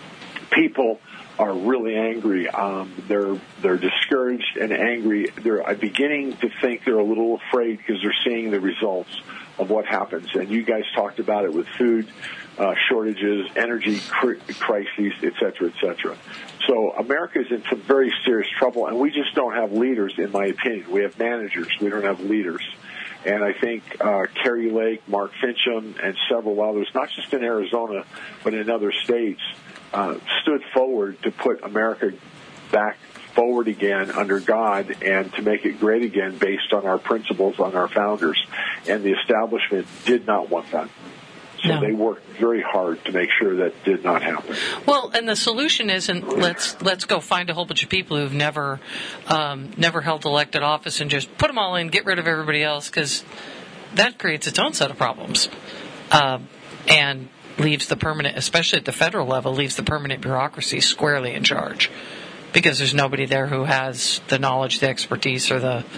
people are really angry. They're discouraged and angry. They're beginning to think they're a little afraid because they're seeing the results of what happens. And you guys talked about it with food shortages, energy crises, et cetera, et cetera. So America is in some very serious trouble, and we just don't have leaders, in my opinion. We have managers. We don't have leaders. And I think Kerry Lake, Mark Fincham, and several others, not just in Arizona, but in other states, stood forward to put America back forward again under God and to make it great again based on our principles, on our founders. And the establishment did not want that. So they worked very hard to make sure that did not happen. Well, and the solution isn't let's go find a whole bunch of people who've never held elected office and just put them all in, get rid of everybody else, because that creates its own set of problems, and leaves the permanent, especially at the federal level, leaves the permanent bureaucracy squarely in charge, because there's nobody there who has the knowledge, the expertise, or the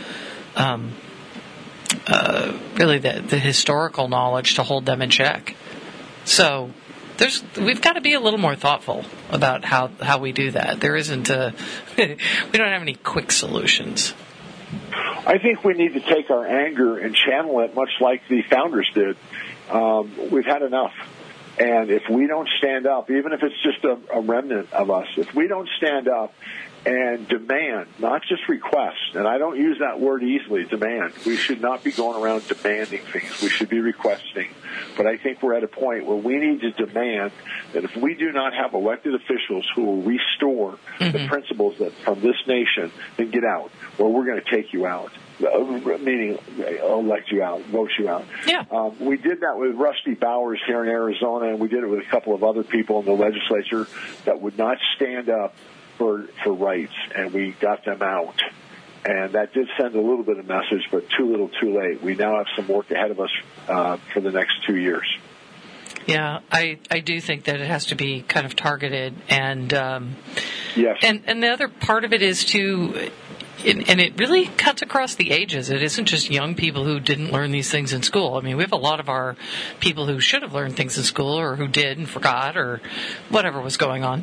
really the historical knowledge to hold them in check. So we've got to be a little more thoughtful about how we do that. There isn't we don't have any quick solutions. I think we need to take our anger and channel it much like the founders did. We've had enough. And if we don't stand up, even if it's just a remnant of us, if we don't stand up and demand, not just request, and I don't use that word easily, demand. We should not be going around demanding things. We should be requesting. But I think we're at a point where we need to demand that if we do not have elected officials who will restore the principles that from this nation, then get out, or we're going to take you out. Meaning, elect you out, vote you out. Yeah. We did that with Rusty Bowers here in Arizona, and we did it with a couple of other people in the legislature that would not stand up for rights, and we got them out. And that did send a little bit of message, but too little, too late. We now have some work ahead of us for the next 2 years. Yeah, I do think that it has to be kind of targeted, and yes. And the other part of it is to. And it really cuts across the ages. It isn't just young people who didn't learn these things in school. I mean, we have a lot of our people who should have learned things in school or who did and forgot or whatever was going on.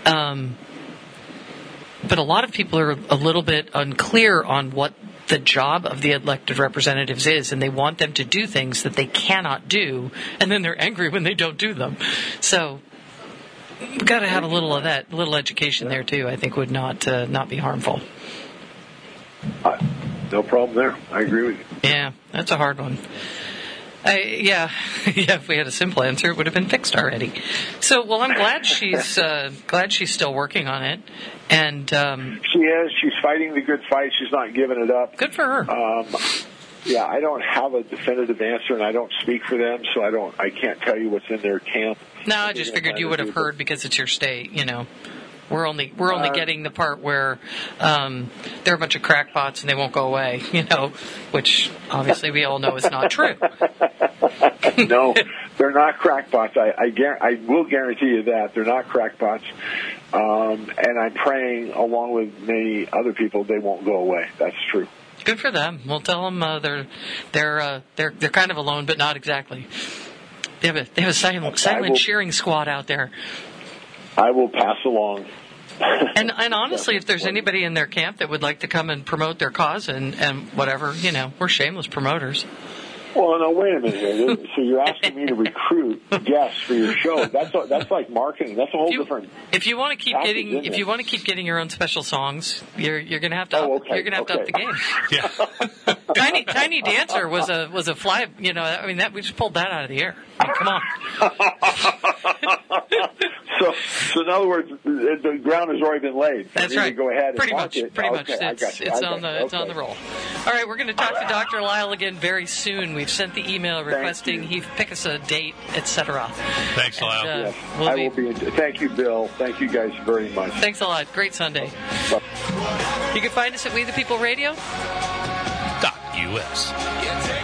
But a lot of people are a little bit unclear on what the job of the elected representatives is, and they want them to do things that they cannot do, and then they're angry when they don't do them. So we've got to have a little of that, little education there, too, I think would not be harmful. No problem there. I agree with you. Yeah, that's a hard one. If we had a simple answer, it would have been fixed already. So, well, I'm glad she's still working on it, and she is. She's fighting the good fight. She's not giving it up. Good for her. I don't have a definitive answer, and I don't speak for them, so I can't tell you what's in their camp. No, I just figured you would have heard because it's your state, you know. We're only getting the part where they're a bunch of crackpots and they won't go away, you know, which obviously we all know is not true. No, they're not crackpots. I will guarantee you that they're not crackpots. And I'm praying, along with many other people, they won't go away. That's true. Good for them. We'll tell them they're kind of alone, but not exactly. They have a silent cheering squad out there. I will pass along. And honestly, if there's anybody in their camp that would like to come and promote their cause and whatever, you know, we're shameless promoters. Well, no, wait a minute here. So you're asking me to recruit guests for your show? That's like marketing. That's a whole different. If you want to keep getting your own special songs, you're going to have to up the game. Yeah. Tiny Dancer was a fly. You know, I mean, that we just pulled that out of the air. I mean, come on. So in other words, the ground has already been laid. That's right. Go ahead. Pretty much. Okay, It's on the roll. All right, we're going to talk to Dr. Lisle again very soon. We've sent the email requesting he pick us a date, etc. Thanks, Lisle. I will be. Thank you, Bill. Thank you guys very much. Thanks a lot. Great Sunday. You can find us at WeThePeopleRadio.us.